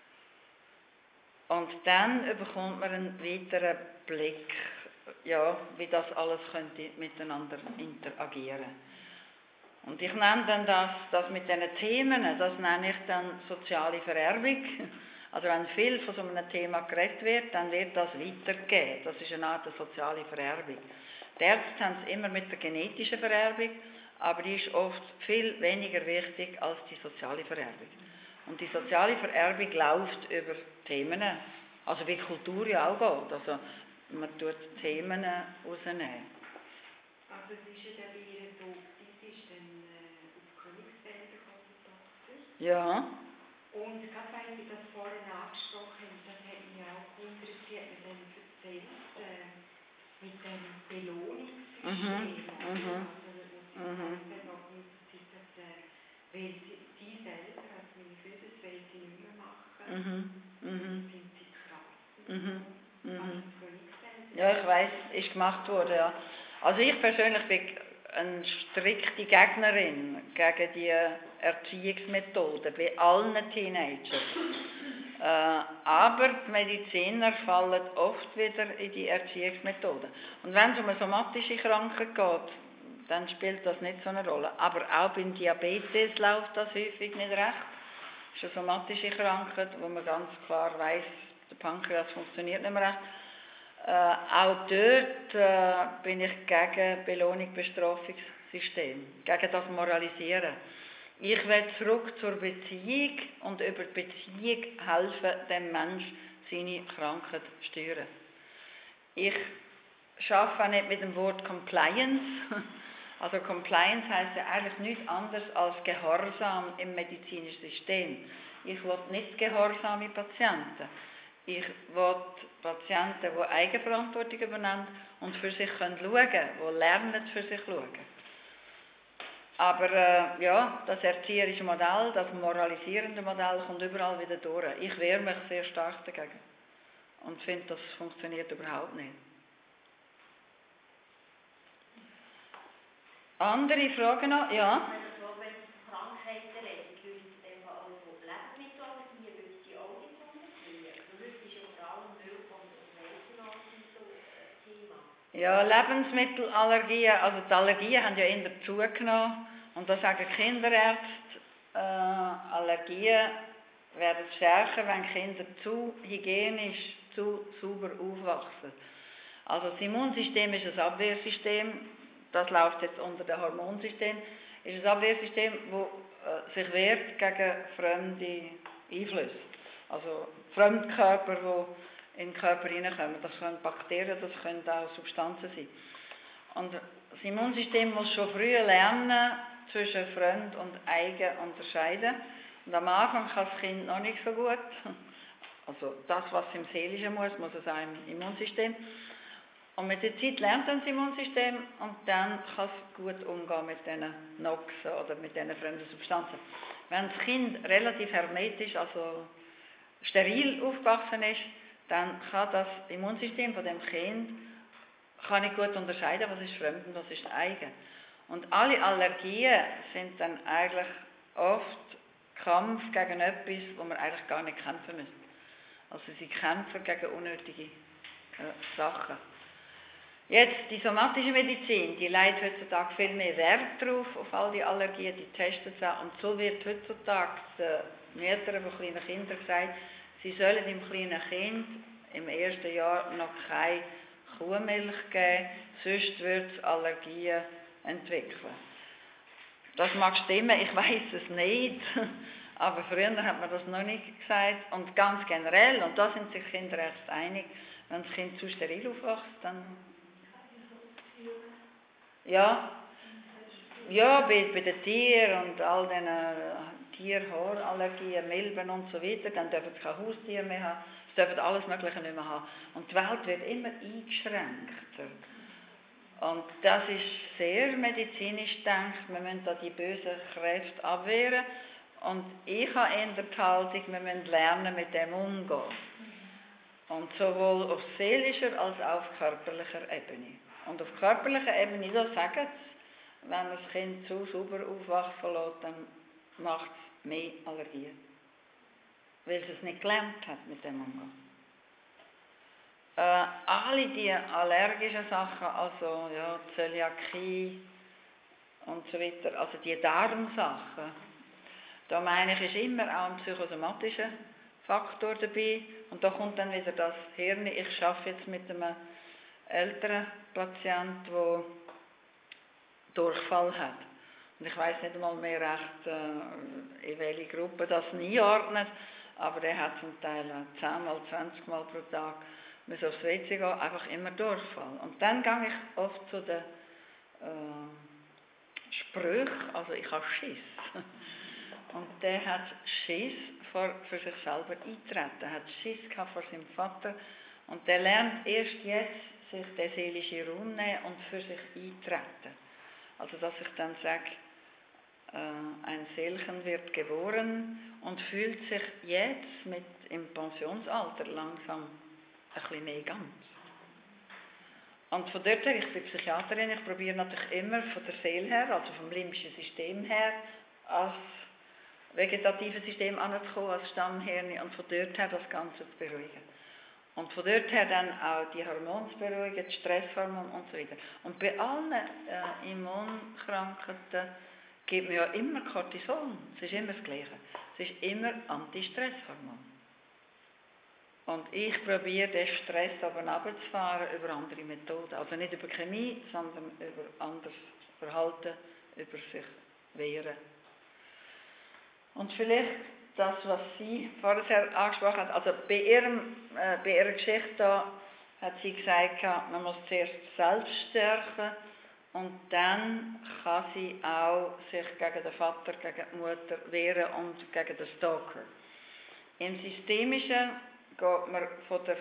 Und dann bekommt man einen weiteren Blick, ja, wie das alles könnte miteinander interagieren. Und ich nenne dann das mit diesen Themen, das nenne ich dann soziale Vererbung. Also wenn viel von so einem Thema geredet wird, dann wird das weitergegeben. Das ist eine Art soziale Vererbung. Die Ärzte haben es immer mit der genetischen Vererbung, aber die ist oft viel weniger wichtig als die soziale Vererbung. Und die soziale Vererbung läuft über Themen, also wie Kultur ja auch geht. Also man tut Themen rausnehmen. Also es ist ja dann bei ihr so, sie ist dann auf Königsberg gekommen, die Tochter. Ja. Und gerade weil Sie das vorhin angesprochen haben, das hat mich auch gewundert, sie hat mir dann erzählt, mit dem Belohnungssystem, weil sie selber, also meine Füße, das will sie nicht mehr machen, dann sind sie krank. Also das Königsberg. Ja, ich weiss, ist gemacht worden, ja. Also ich persönlich bin eine strikte Gegnerin gegen die Erziehungsmethoden bei allen Teenagern. Aber die Mediziner fallen oft wieder in die Erziehungsmethoden. Und wenn es um eine somatische Krankheit geht, dann spielt das nicht so eine Rolle. Aber auch beim Diabetes läuft das häufig nicht recht. Das ist eine somatische Krankheit, wo man ganz klar weiss, der Pankreas funktioniert nicht mehr recht. Auch dort bin ich gegen Belohnung-Bestrafungssystem, gegen das Moralisieren. Ich will zurück zur Beziehung und über die Beziehung helfen dem Menschen, seine Krankheit zu steuern. Ich arbeite auch nicht mit dem Wort Compliance. Also Compliance heisst ja eigentlich nichts anderes als Gehorsam im medizinischen System. Ich will nicht gehorsame Patienten. Ich will Patienten, die Eigenverantwortung übernehmen und für sich schauen können, die lernen, für sich zu schauen. Aber ja, das erzieherische Modell, das moralisierende Modell kommt überall wieder durch. Ich wehre mich sehr stark dagegen und finde, das funktioniert überhaupt nicht. Andere Fragen noch? Ja? Wenn Sie von Krankheiten reden, würde es dem auch von Lebensmittelallergie, würde Sie auch nicht unterkriegen? Das ist ja vor allem Milch und Weizenmahl so ein Thema. Ja, Lebensmittelallergien, also die Allergien haben ja eher zugenommen. Und da sagen Kinderärzte, Allergien werden stärker, wenn Kinder zu hygienisch, zu sauber aufwachsen. Also das Immunsystem ist ein Abwehrsystem, das läuft jetzt unter dem Hormonsystem, ist ein Abwehrsystem, das sich wehrt gegen fremde Einflüsse. Also Fremdkörper, die in den Körper hineinkommen. Das können Bakterien, das können auch Substanzen sein. Und das Immunsystem muss schon früh lernen, zwischen fremd und eigen unterscheiden. Und am Anfang kann das Kind noch nicht so gut. Also das, was im Seelischen muss es auch im Immunsystem. Und mit der Zeit lernt dann das Immunsystem und dann kann es gut umgehen mit diesen Noxen oder mit diesen fremden Substanzen. Wenn das Kind relativ hermetisch, also steril aufgewachsen ist, dann kann das Immunsystem von dem Kind nicht gut unterscheiden, was ist fremd und was ist eigen. Und alle Allergien sind dann eigentlich oft Kampf gegen etwas, wo man eigentlich gar nicht kämpfen müssen. Also sie kämpfen gegen unnötige Sachen. Jetzt, die somatische Medizin, die legt heutzutage viel mehr Wert drauf, auf all die Allergien, die testen sie auch. Und so wird heutzutage den Müttern von kleinen Kindern gesagt, sie sollen dem kleinen Kind im ersten Jahr noch keine Kuhmilch geben, sonst wird es Allergien entwickeln. Das mag stimmen, ich weiß es nicht, aber früher hat man das noch nicht gesagt. Und ganz generell, und da sind sich Kinderärzte einig, wenn das Kind zu steril aufwächst, dann... Ja, bei den Tieren und all diesen Tierhaarallergien, Milben und so weiter, dann dürfen sie kein Haustier mehr haben, sie dürfen alles Mögliche nicht mehr haben. Und die Welt wird immer eingeschränkter. Und das ist sehr medizinisch gedacht, wir müssen da die bösen Kräfte abwehren. Und ich habe eher die Haltung, wir müssen lernen, mit dem umzugehen. Und sowohl auf seelischer als auch auf körperlicher Ebene. Und auf körperlicher Ebene, da sagen sie, wenn das Kind zu sauber aufwachsen lässt, dann macht es mehr Allergien. Weil es nicht gelernt hat, mit dem umzugehen. Alle die allergischen Sachen, also ja, Zöliakie und so weiter. Also die Darmsachen, da meine ich, ist immer auch ein psychosomatischer Faktor dabei. Und da kommt dann wieder das Hirn. Ich arbeite jetzt mit einem älteren Patienten, der Durchfall hat. Und ich weiß nicht einmal mehr recht, in welche Gruppe das einordnet, aber der hat zum Teil 10-mal, 20-mal pro Tag müssen aufs WC gehen, einfach immer Durchfall. Und dann gehe ich oft zu den Sprüchen, also ich habe Schiss. Und der hat Schiss für sich selber eintreten, er hat Schiss gehabt vor seinem Vater und der lernt erst jetzt, sich den seelischen Raum nehmen und für sich eintreten. Also dass ich dann sage, ein Seelchen wird geboren und fühlt sich jetzt im Pensionsalter langsam ein bisschen mehr ganz. Und von dort her, ich bin Psychiaterin, ich probiere natürlich immer von der Seele her, also vom limbischen System her, als vegetatives System anzukommen, als Stammhirn und von dort her das Ganze zu beruhigen. Und von dort her dann auch die Hormone zu beruhigen, die Stresshormone und so weiter. Und bei allen Immunkrankheiten gibt man ja immer Cortison. Es ist immer das Gleiche. Es ist immer Antistresshormon. Und ich probiere den Stress aber runterzufahren über andere Methoden. Also nicht über Chemie, sondern über anderes Verhalten, über sich wehren. Und vielleicht das, was Sie vorher angesprochen haben, also bei ihrer Geschichte da hat sie gesagt, man muss zuerst selbst stärken und dann kann sie auch sich gegen den Vater, gegen die Mutter wehren und gegen den Stalker. Im Systemischen geht man von der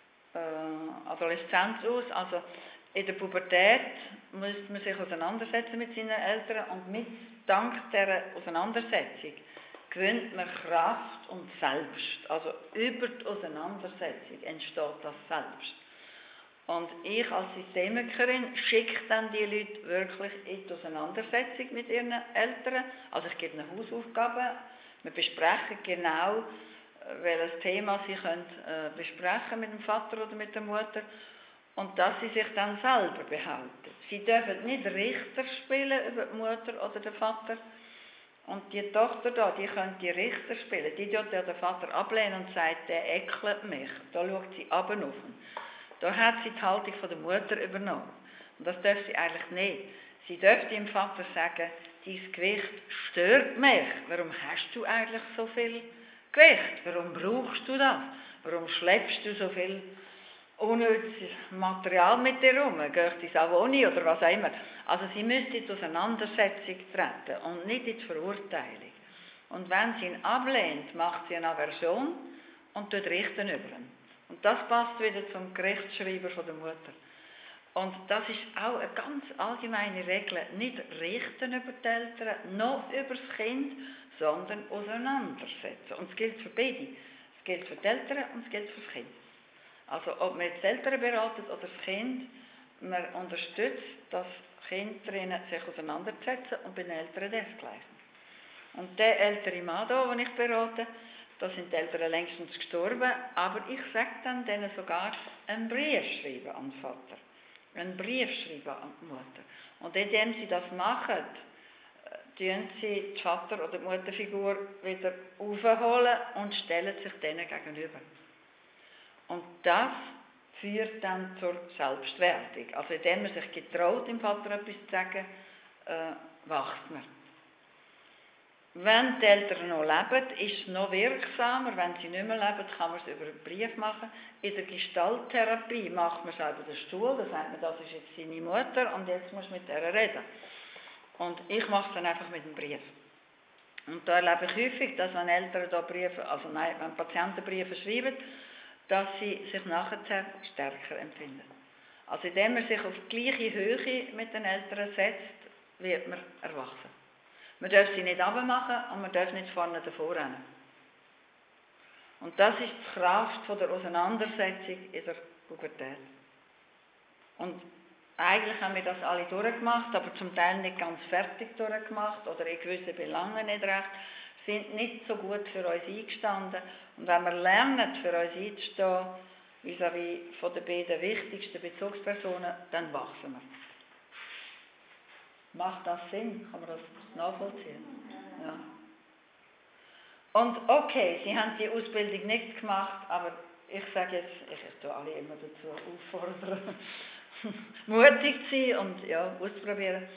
Adoleszenz aus, also in der Pubertät muss man sich auseinandersetzen mit seinen Eltern und dank dieser Auseinandersetzung gewinnt man Kraft und Selbst. Also über die Auseinandersetzung entsteht das Selbst. Und ich als Systemikerin schicke dann die Leute wirklich in die Auseinandersetzung mit ihren Eltern. Also ich gebe ihnen Hausaufgaben, wir besprechen genau, welches Thema sie können, besprechen mit dem Vater oder mit der Mutter und dass sie sich dann selber behalten. Sie dürfen nicht Richter spielen über die Mutter oder den Vater. Und die Tochter da, die könnte die Richter spielen. Die tut den Vater ablehnen und sagt, der ekelt mich. Da schaut sie runter auf ihn. Da hat sie die Haltung von der Mutter übernommen. Und das darf sie eigentlich nicht. Sie dürfte dem Vater sagen, dein Gewicht stört mich. Warum hast du eigentlich so viel Gewicht? Warum brauchst du das? Warum schleppst du so viel unnützes Material mit dir rum? Gehst du ins Avoni oder was auch immer? Also sie müsste in die Auseinandersetzung treten und nicht in die Verurteilung. Und wenn sie ihn ablehnt, macht sie eine Aversion und tut richten über ihn. Und das passt wieder zum Gerichtsschreiber von der Mutter. Und das ist auch eine ganz allgemeine Regel. Nicht richten über die Eltern, noch über das Kind, sondern auseinandersetzen. Und es gilt für beide. Es gilt für die Eltern und es gilt für das Kind. Also ob man jetzt die Eltern beratet oder das Kind, man unterstützt das Kind drinnen, sich auseinanderzusetzen und bei den Eltern das Gleiche. Und der ältere Mann hier, den ich berate, da sind die Eltern längstens gestorben, aber ich sage dann denen sogar einen Brief schreiben an den Vater, einen Brief schreiben an die Mutter. Und indem sie das machen, tun sie die Vater- oder die Mutterfigur wieder aufholen und stellen sich denen gegenüber. Und das führt dann zur Selbstwertung. Also indem man sich getraut, dem Vater etwas zu sagen, wächst man. Wenn die Eltern noch leben, ist es noch wirksamer. Wenn sie nicht mehr leben, kann man es über einen Brief machen. In der Gestalttherapie macht man es auch über den Stuhl. Da sagt man, das ist jetzt seine Mutter und jetzt muss man mit ihr reden. Und ich mache es dann einfach mit dem Brief. Und da erlebe ich häufig, dass wenn Eltern da wenn Patienten Briefe schreiben, dass sie sich nachher stärker empfinden. Also indem man sich auf die gleiche Höhe mit den Eltern setzt, wird man erwachsen. Man darf sie nicht runtermachen und man darf nicht vorne davor rennen. Und das ist die Kraft von der Auseinandersetzung in der Pubertät. Und eigentlich haben wir das alle durchgemacht, aber zum Teil nicht ganz fertig durchgemacht oder in gewissen Belangen nicht recht, sind nicht so gut für uns eingestanden. Und wenn wir lernen, für uns einzustehen, vis-à-vis von den beiden wichtigsten Bezugspersonen, dann wachsen wir. Macht das Sinn? Kann man das nachvollziehen? Ja. Und okay, Sie haben die Ausbildung nicht gemacht, aber ich sage jetzt, ich tue alle immer dazu auffordern, mutig zu sein und ja, auszuprobieren.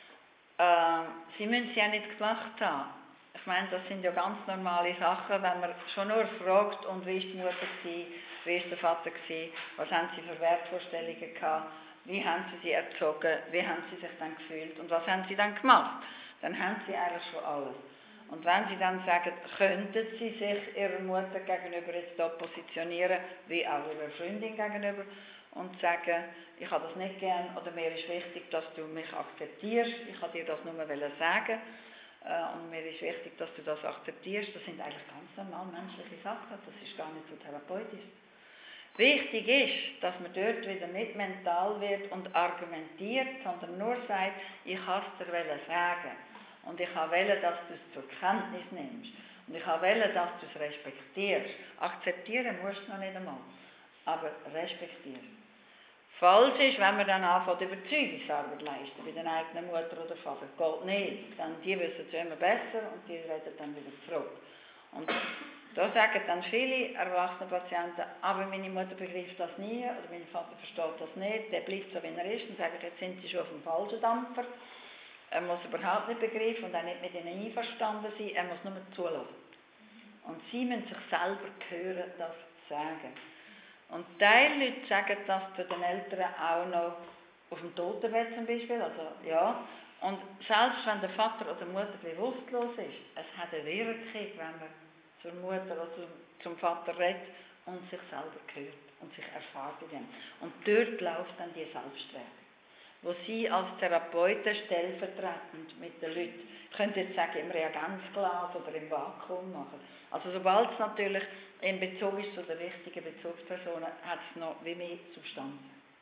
Sie müssen es ja nicht gemacht haben. Ich meine, das sind ja ganz normale Sachen, wenn man schon nur fragt, und wie war die Mutter gewesen, wie war der Vater gewesen, was haben sie für Wertvorstellungen gehabt, wie haben sie erzogen, wie haben sie sich dann gefühlt und was haben sie dann gemacht, dann haben sie eigentlich schon alles. Und wenn sie dann sagen, könnten sie sich ihrer Mutter gegenüber jetzt da positionieren, wie auch ihrer Freundin gegenüber, und sagen, ich habe das nicht gern oder mir ist wichtig, dass du mich akzeptierst, ich kann dir das nur sagen und mir ist wichtig, dass du das akzeptierst, das sind eigentlich ganz normal menschliche Sachen, das ist gar nicht so therapeutisch. Wichtig ist, dass man dort wieder nicht mental wird und argumentiert, sondern nur sagt, ich kann es dir sagen. Und ich wollte, dass du es zur Kenntnis nimmst. Und ich wollte, dass du es respektierst. Akzeptieren musst du noch nicht einmal, aber respektieren. Falsch ist, wenn man dann anfängt, Überzeugungsarbeit leisten bei der eigenen Mutter oder Vater. Geht nicht. Dann, die wissen es immer besser und die reden dann wieder zurück. Und da sagen dann viele erwachsene Patienten, aber meine Mutter begreift das nie oder mein Vater versteht das nicht, der bleibt so, wie er ist. Und sagen, jetzt sind sie schon auf dem falschen Dampfer. Er muss überhaupt nicht begreifen und auch nicht mit ihnen einverstanden sein, er muss nur zulassen. Und sie müssen sich selber hören, das zu sagen. Und Teil Leute sagen das zu den Eltern auch noch auf dem Totenbett zum Beispiel, also ja. Und selbst wenn der Vater oder die Mutter bewusstlos ist, es hat eine Wirkung, wenn man zur Mutter oder zum Vater redet und sich selber hört und sich erfahrt in dem. Und dort läuft dann die Selbststärke, wo Sie als Therapeuten stellvertretend mit den Leuten, ich könnte jetzt sagen, im Reagenzglas oder im Vakuum machen. Also sobald es natürlich in Bezug ist zu den richtigen Bezugspersonen, hat es noch wie mehr Substanz.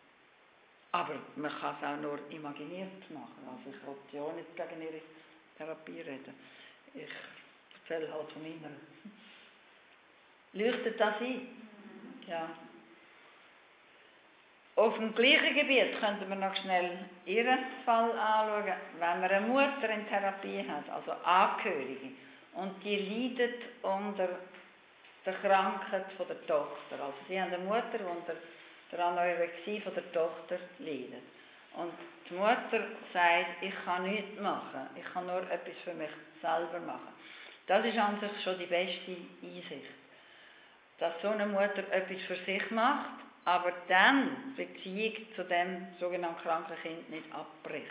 Aber man kann es auch nur imaginiert machen. Also ich will ja nicht gegen Ihre Therapie reden. Ich erzähle halt von Inneren. Leuchtet das ein? Ja. Auf dem gleichen Gebiet könnten wir noch schnell Ihren Fall anschauen. Wenn man eine Mutter in Therapie hat, also Angehörige, und die leidet unter der Krankheit von der Tochter. Also Sie haben eine Mutter, die unter der Anorexie von der Tochter leidet. Und die Mutter sagt, ich kann nichts machen, ich kann nur etwas für mich selber machen. Das ist an sich schon die beste Einsicht. Dass so eine Mutter etwas für sich macht, aber dann die Beziehung zu dem sogenannten kranken Kind nicht abbricht.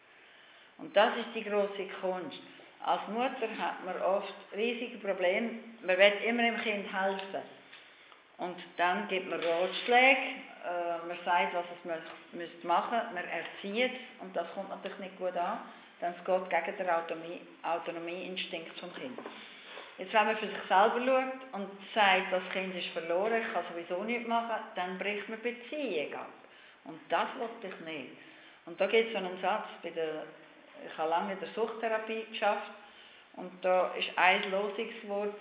Und das ist die grosse Kunst. Als Mutter hat man oft riesige Probleme. Man will immer dem Kind helfen. Und dann gibt man Ratschläge, man sagt, was es machen müsste, man erzieht es und das kommt natürlich nicht gut an, denn es geht gegen den Autonomieinstinkt vom Kind. Jetzt, wenn man für sich selber schaut und sagt, das Kind ist verloren, ich kann sowieso nichts machen, dann bricht man Beziehung ab. Und das wollte ich nicht. Und da gibt es so einen Satz, ich habe lange in der Suchttherapie geschafft und da war ein Losungswort,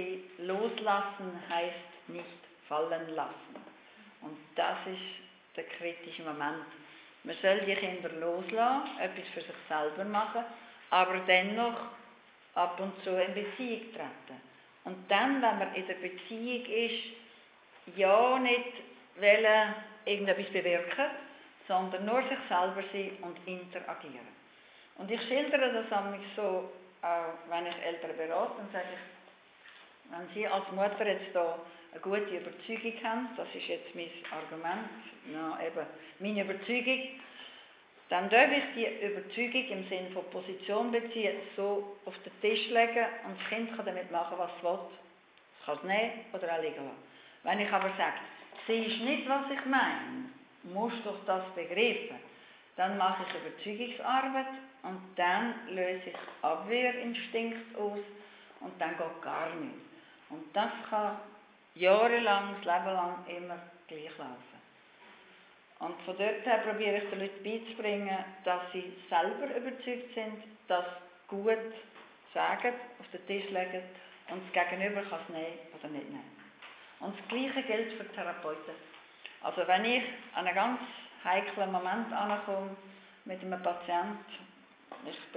loslassen heisst nicht fallen lassen. Und das ist der kritische Moment. Man soll die Kinder loslassen, etwas für sich selber machen, aber dennoch ab und zu in Beziehung treten. Und dann, wenn man in der Beziehung ist, ja nicht wollen, irgendetwas bewirken, sondern nur sich selber sein und interagieren. Und ich schildere das manchmal so, auch wenn ich Eltern berate, dann sage ich, wenn Sie als Mutter jetzt hier eine gute Überzeugung haben, das ist jetzt mein Argument, eben meine Überzeugung, dann darf ich die Überzeugung im Sinne von Position beziehen, so auf den Tisch legen und das Kind kann damit machen, was es will. Es kann es nehmen oder auch liegen lassen. Wenn ich aber sage, siehst nicht, was ich meine, musst doch das begreifen, dann mache ich Überzeugungsarbeit und dann löse ich Abwehrinstinkt aus und dann geht gar nichts. Und das kann jahrelang, das Leben lang immer gleich laufen. Und von dort her probiere ich den Leuten beizubringen, dass sie selber überzeugt sind, dass gut sagen, auf den Tisch legen und das Gegenüber kann es nehmen oder nicht nehmen. Und das Gleiche gilt für Therapeuten. Also wenn ich an einen ganz heiklen Moment ankomme mit einem Patienten,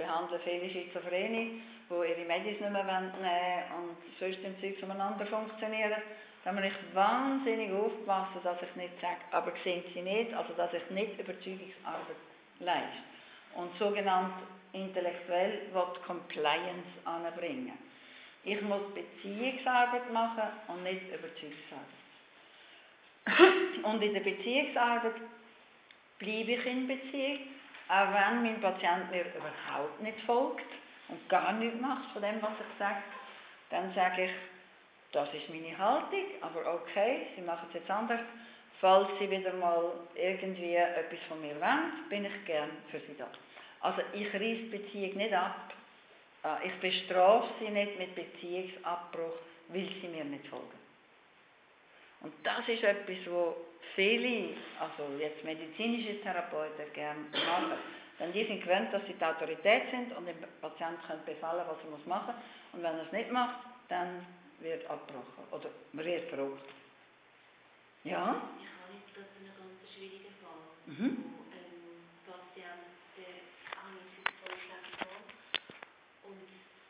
behandeln viele Schizophrene, die ihre Medis nicht mehr nehmen wollen und sonst im Zeug umeinander funktionieren. Da muss ich wahnsinnig aufpassen, dass ich nicht sage, aber sehen Sie nicht, also dass ich nicht Überzeugungsarbeit leiste. Und sogenannt intellektuell Compliance anbringen. Ich muss Beziehungsarbeit machen und nicht Überzeugungsarbeit. Und in der Beziehungsarbeit bleibe ich in Beziehung, auch wenn mein Patient mir überhaupt nicht folgt und gar nichts macht von dem, was ich sage, dann sage ich, das ist meine Haltung, aber okay, Sie machen es jetzt anders. Falls Sie wieder mal irgendwie etwas von mir wollen, bin ich gern für Sie da. Also ich reiße die Beziehung nicht ab, ich bestrafe Sie nicht mit Beziehungsabbruch, weil Sie mir nicht folgen. Und das ist etwas, was viele, also jetzt medizinische Therapeuten gerne machen. Denn die sind gewöhnt, dass sie die Autorität sind und dem Patienten können befehlen, was er machen muss. Und wenn er es nicht macht, dann wird abgebrochen oder man wird verrückt. Ja? Ich habe jetzt gerade einen ganz schwierigen Fall, wo Patient und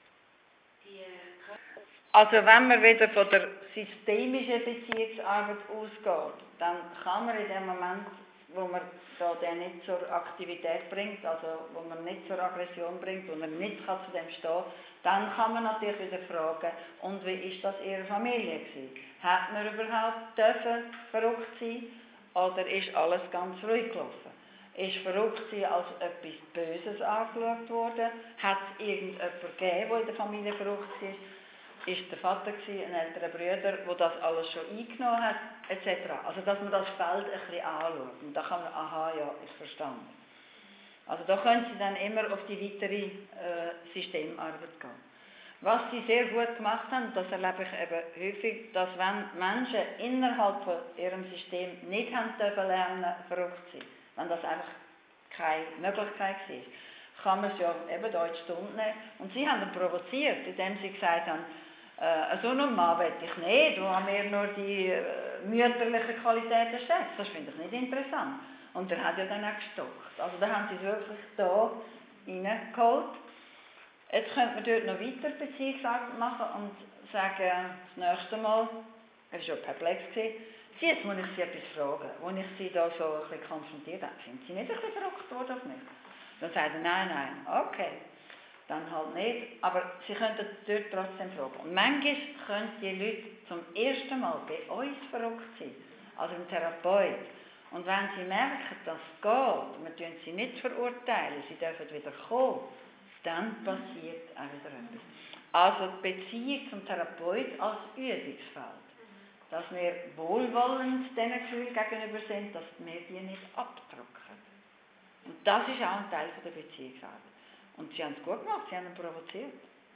die also wenn man wieder von der systemischen Beziehungsarbeit ausgeht, dann kann man in dem Moment, wo man da den nicht zur Aktivität bringt, also wo man nicht zur Aggression bringt, wo man nicht kann zu dem stehen, dann kann man natürlich wieder fragen, und wie ist das in Ihrer Familie gewesen? Hat man überhaupt dürfen verrückt sein oder ist alles ganz ruhig gelaufen? Ist verrückt sein als etwas Böses angeschaut worden? Hat es irgendjemanden gegeben, der in der Familie verrückt war? Ist der Vater ein älterer Bruder, der das alles schon eingenommen hat, etc. Also, dass man das Feld ein bisschen anschaut. Und da kann man, aha, ja, ist verstanden. Also, da können Sie dann immer auf die weitere Systemarbeit gehen. Was Sie sehr gut gemacht haben, das erlebe ich eben häufig, dass wenn Menschen innerhalb von ihrem System nicht haben dürfen lernen, verrückt zu sein, wenn das einfach keine Möglichkeit war, kann man es ja eben da in die Stunde nehmen. Und Sie haben ihn provoziert, indem Sie gesagt haben, so einen Mann will ich nicht, wo haben wir nur die mütterlichen Qualitäten schätzen. Das finde ich nicht interessant. Und er hat ja dann auch gestockt. Also da haben sie es wirklich da reingeholt. Jetzt könnte man dort noch weiter Beziehungsarbeit machen und sagen, das nächste Mal, er war schon perplex, jetzt muss ich Sie etwas fragen, als ich Sie da so ein bisschen konfrontiert habe. Sind Sie nicht ein bisschen verrückt worden auf mich? Dann sagt er, nein, okay. Dann halt nicht, aber Sie könnten dort trotzdem fragen. Und manchmal können die Leute zum ersten Mal bei uns verrückt sein, also im Therapeut. Und wenn sie merken, dass es geht, wir tun sie nicht verurteilen, sie dürfen wieder kommen, dann passiert auch wieder etwas. Also die Beziehung zum Therapeut als Übungsfeld. Dass wir wohlwollend diesen Gefühlen gegenüber sind, dass wir die nicht abdrücken. Und das ist auch ein Teil der Beziehungsarbeit. Und sie haben es gut gemacht, sie haben ihn provoziert.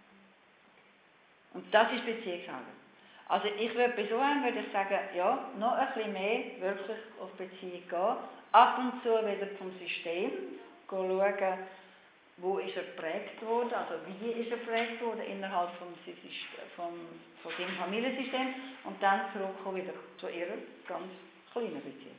Und das ist Beziehungsarbeit. Also ich würde bei so einem würde ich sagen, ja, noch ein bisschen mehr wirklich auf Beziehung gehen. Ab und zu wieder vom System schauen, wo ist er geprägt worden, also wie ist er geprägt worden innerhalb von seinem Familiensystem und dann zurückkommen wieder zu ihrer ganz kleinen Beziehung.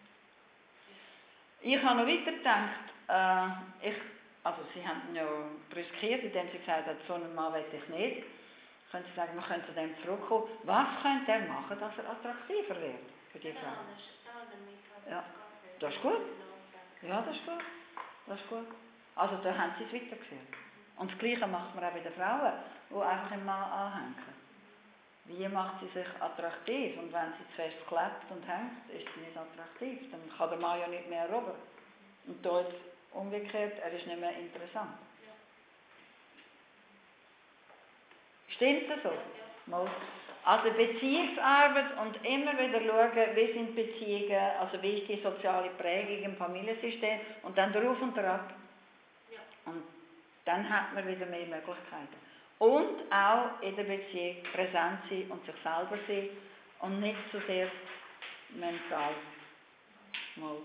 Ich habe noch weiter gedacht, also Sie haben ja brüskiert, indem Sie gesagt haben, so einen Mann will ich nicht. Können Sie sagen, wir können zu dem zurückkommen. Was könnte er machen, dass er attraktiver wird für die Frau? Ja, das ist gut. Ja, das ist gut. Das ist gut. Also da haben Sie es weitergeführt. Und das Gleiche macht man auch bei den Frauen, die einfach im Mann anhängen. Wie macht sie sich attraktiv? Und wenn sie zu fest klebt und hängt, ist sie nicht attraktiv. Dann kann der Mann ja nicht mehr erobern. Und da jetzt umgekehrt, er ist nicht mehr interessant. Ja. Stimmt das so? Mal. Also Beziehungsarbeit und immer wieder schauen, wie sind Beziehungen, also wie ist die soziale Prägung im Familiensystem und dann drauf und drauf. Ja. Und dann hat man wieder mehr Möglichkeiten. Und auch in der Beziehung präsent sein und sich selber sein und nicht so sehr mental. Mal.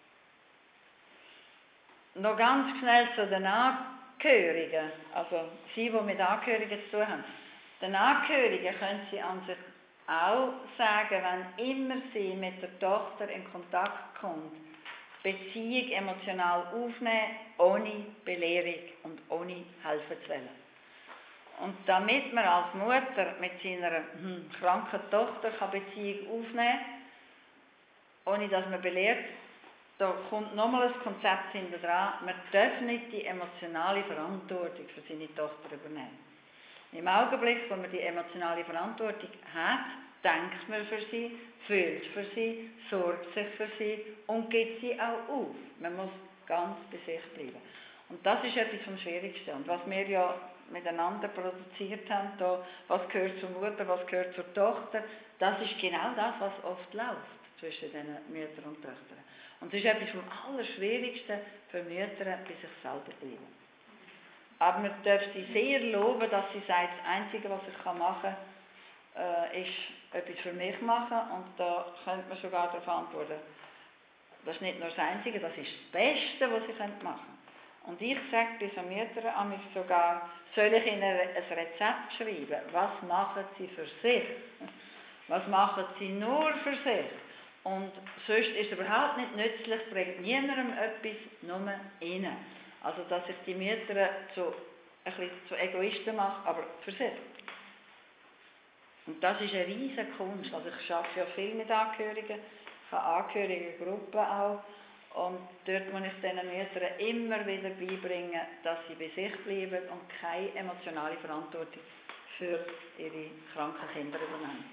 Noch ganz schnell zu den Angehörigen, also Sie, die mit Angehörigen zu tun haben. Den Angehörigen können Sie an sich auch sagen, wenn immer Sie mit der Tochter in Kontakt kommt, Beziehung emotional aufnehmen, ohne Belehrung und ohne helfen zu wollen. Und damit man als Mutter mit seiner kranken Tochter Beziehung aufnehmen kann, ohne dass man belehrt, da kommt nochmal ein Konzept hinter dran, man darf nicht die emotionale Verantwortung für seine Tochter übernehmen. Im Augenblick, wo man die emotionale Verantwortung hat, denkt man für sie, fühlt für sie, sorgt sich für sie und gibt sie auch auf. Man muss ganz bei sich bleiben. Und das ist etwas vom Schwierigsten. Und was wir ja miteinander produziert haben, da, was gehört zur Mutter, was gehört zur Tochter, das ist genau das, was oft läuft zwischen den Müttern und Töchtern. Und es ist etwas vom Allerschwierigsten für Mütter, bei sich selber bleiben. Aber man darf sie sehr loben, dass sie sagt, das Einzige, was ich machen kann, ist etwas für mich machen. Und da könnte man sogar darauf antworten, das ist nicht nur das Einzige, das ist das Beste, was sie machen können. Und ich sage bei so Müttern sogar, soll ich ihnen ein Rezept schreiben? Was machen sie für sich? Was machen sie nur für sich? Und sonst ist es überhaupt nicht nützlich, bringt niemandem etwas, nur ihnen. Also, dass ich die Mütter ein bisschen zu Egoisten mache, aber für sich. Und das ist eine riesige Kunst. Also ich arbeite ja viel mit Angehörigen, ich habe Angehörigengruppen auch. Und dort muss ich diesen Müttern immer wieder beibringen, dass sie bei sich bleiben und keine emotionale Verantwortung für ihre kranken Kinder übernehmen.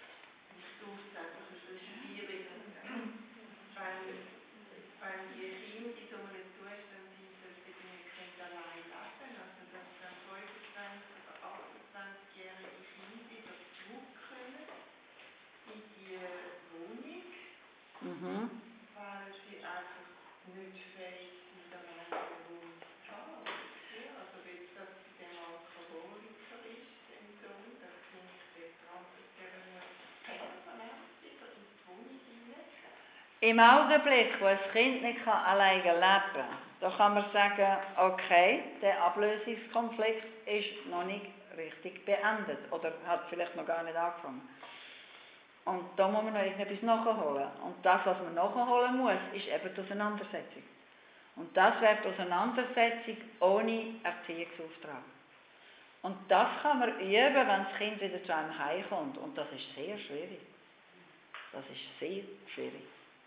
Weil die Kinder in so einem Zustand sind, dass sie nicht allein leben, also dass dann 25- oder 28-jährige Kinder wieder zurückkommen in die Wohnung, weil sie einfach nicht fähig sind, allein eine Wohnung zu haben. Also wenn das bei dem Alkoholiker ist, dem Sohn, das Kind der permanent wieder in die Wohnung hinein. Im Augenblick, wo ein Kind nicht alleine leben kann, da kann man sagen, okay, der Ablösungskonflikt ist noch nicht richtig beendet oder hat vielleicht noch gar nicht angefangen. Und da muss man noch irgendetwas nachholen. Und das, was man nachholen muss, ist eben die Auseinandersetzung. Und das wäre die Auseinandersetzung ohne Erziehungsauftrag. Und das kann man üben, wenn das Kind wieder zu einem heimkommt. Und das ist sehr schwierig. Das ist sehr schwierig.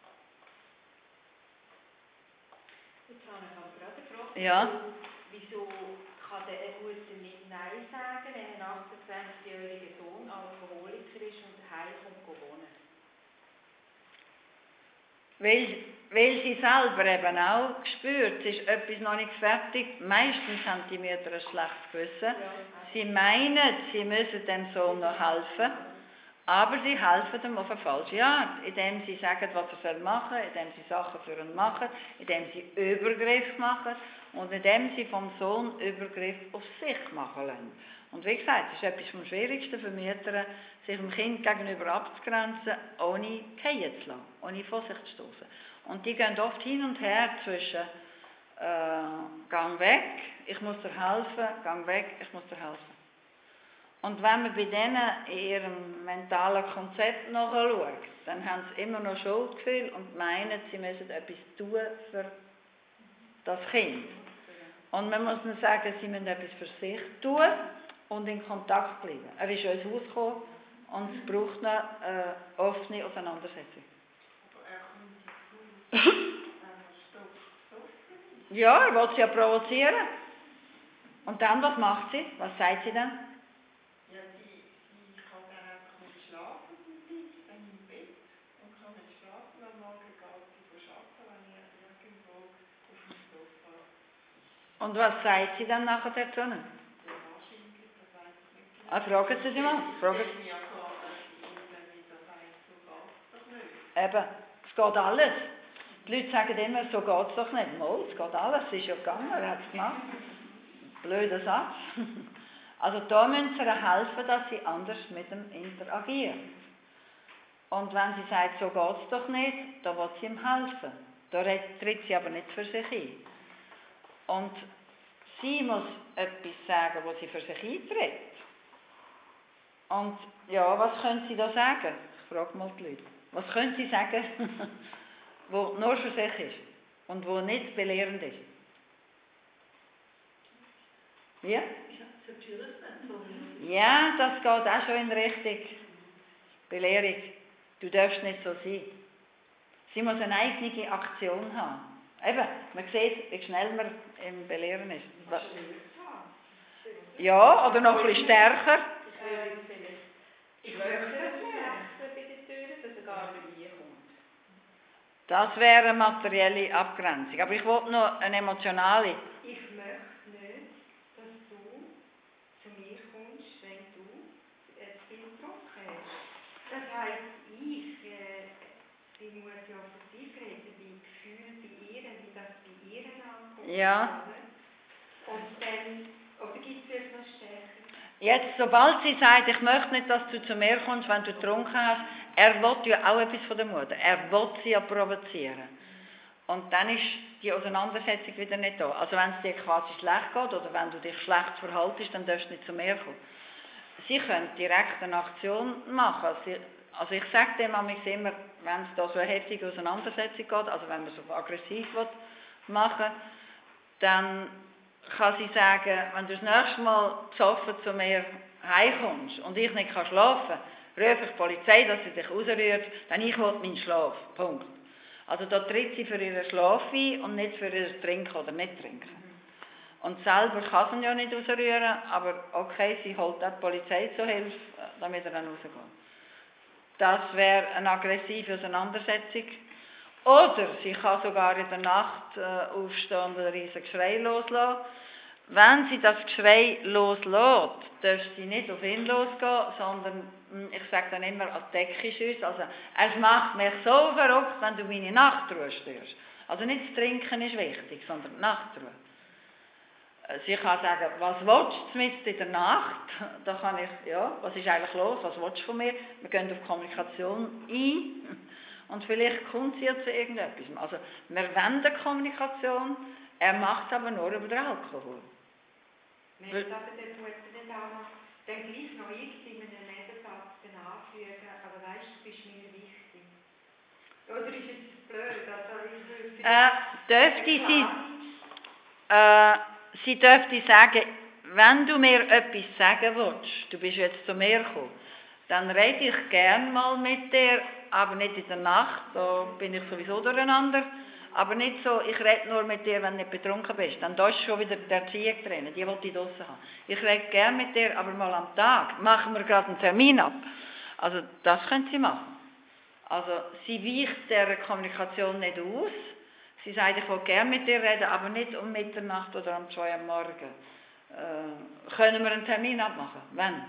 Jetzt habe ich aber gerade eine Frage. Ja. Wieso kann eine Mutter nicht Nein sagen, wenn ein 28-jähriger Sohn Alkoholiker ist und heimkommt wohnen? Weil sie selber eben auch spürt, es ist etwas noch nicht fertig. Meistens haben die Mütter ein schlechtes Gewissen. Sie meinen, sie müssen dem Sohn noch helfen, aber sie helfen ihm auf eine falsche Art, indem sie sagen, was er machen soll, indem sie Sachen für ihn machen, indem sie Übergriff machen und indem sie vom Sohn Übergriff auf sich machen lassen. Und wie gesagt, es ist etwas vom Schwierigsten für Mütter, sich dem Kind gegenüber abzugrenzen, ohne fallen zu lassen, ohne vor sich zu stoßen. Und die gehen oft hin und her zwischen «Gang weg, ich muss dir helfen», «Gang weg, ich muss dir helfen». Und wenn man bei denen in ihrem mentalen Konzept nachschaut, dann haben sie immer noch Schuldgefühl und meinen, sie müssen etwas tun für das Kind. Und man muss ihnen sagen, sie müssen etwas für sich tun und in Kontakt bleiben. Er ist in unser Haus gekommen und es braucht eine offene Auseinandersetzung. Aber er kommt ja, er will sie ja provozieren. Und dann, was macht sie? Was sagt sie dann? Ja, sie kann dann einfach nicht schlafen, sie liegt dann im Bett und kann nicht schlafen. Am Morgen geht sie arbeiten, wenn er irgendwo auf dem Sofa ist. Und was sagt sie dann nachher dazu? Ja, wahrscheinlich, das weiß ich nicht. Fragen Sie sie mal. Fragen Ich stelle mir ja vor, dass sie irgendwann wieder sagt, so geht es doch nicht. Eben, es geht alles. Die Leute sagen immer, so geht es doch nicht. Mal, es geht alles, es ist ja gegangen, er hat es gemacht. Blöder Satz. Also da müssen sie ihr helfen, dass sie anders mit ihm interagieren. Und wenn sie sagt, so geht es doch nicht, dann will sie ihm helfen. Da tritt sie aber nicht für sich ein. Und sie muss etwas sagen, wo sie für sich eintritt. Und ja, was können sie da sagen? Ich frage mal die Leute. Was können sie sagen, wo nur für sich ist? und wo nicht belehrend ist. Wie? Ja, das geht auch schon in Richtung Belehrung. Du darfst nicht so sein. Sie muss eine eigene Aktion haben. Eben, man sieht, wie schnell man im Belehren ist. Ja, oder noch ein bisschen stärker. Ich möchte das Wechseln bei den Türen, dass er gar nicht reinkommt. Das wäre eine materielle Abgrenzung. Aber ich wollte noch eine emotionale. Ich möchte nicht, dass du zu mir kommst, wenn du viel getrunken hast. Das heisst, ich muss ja von dir reden, wie Gefühl bei ihr, wie das bei ihr ankommt. Ja. Und dann, oder gibt es jetzt noch stärker? Jetzt, sobald sie sagt, ich möchte nicht, dass du zu mir kommst, wenn du getrunken hast, er will ja auch etwas von der Mutter. Er will sie ja provozieren. Und dann ist die Auseinandersetzung wieder nicht da. Also wenn es dir quasi schlecht geht oder wenn du dich schlecht verhaltest, dann darfst du nicht zu mir kommen. Sie können direkt eine Aktion machen. Also ich sage dem immer, wenn es da so eine heftige Auseinandersetzung geht, also wenn man so aggressiv machen will, dann kann sie sagen, wenn du das nächste Mal besoffen zu mir heimkommst und ich nicht schlafen kann, rufe ich die Polizei, dass sie dich rausrührt, denn ich will meinen Schlaf. Punkt. Also da tritt sie für ihren Schlaf ein und nicht für ihr Trinken oder nicht Trinken. Und selber kann sie ihn ja nicht rausrühren, aber okay, sie holt auch die Polizei zur Hilfe, damit er dann rausgeht. Das wäre eine aggressive Auseinandersetzung. Oder sie kann sogar in der Nacht aufstehen und ein riesiges Geschrei loslassen. Wenn sie das Geschrei loslässt, darf sie nicht auf ihn losgehen, sondern, ich sage dann immer, an die Decke schiessen. Also, es macht mich so verrückt, wenn du meine Nachtruhe störst. Also nicht das Trinken ist wichtig, sondern die Nachtruhe. Sie kann sagen, was willst du mitten in der Nacht? Da kann ich, ja, was ist eigentlich los, was willst du von mir? Wir gehen auf Kommunikation ein und vielleicht kommt sie ja zu irgendetwas. Also wir wenden Kommunikation, er macht aber nur über den Alkohol. Wenn es aber der Mutter nicht auch noch, dann gleich noch in einem Nebensatz anfügen, aber weißt du, bist mir wichtig. Oder ist es blöd? Sie dürfte sagen, wenn du mir etwas sagen willst, du bist jetzt zu mir gekommen, dann rede ich gern mal mit dir, aber nicht in der Nacht, da bin ich sowieso durcheinander. Aber nicht so, ich rede nur mit dir, wenn du nicht betrunken bist. Dann da ist schon wieder die Erziehung drin, die will ich draussen haben. Ich rede gern mit dir, aber mal am Tag. Machen wir gerade einen Termin ab. Also das können sie machen. Also sie weicht dieser Kommunikation nicht aus. Sie sagt, ich will gerne mit dir reden, aber nicht um Mitternacht oder um 2 Uhr am Morgen. Können wir einen Termin abmachen? Wann?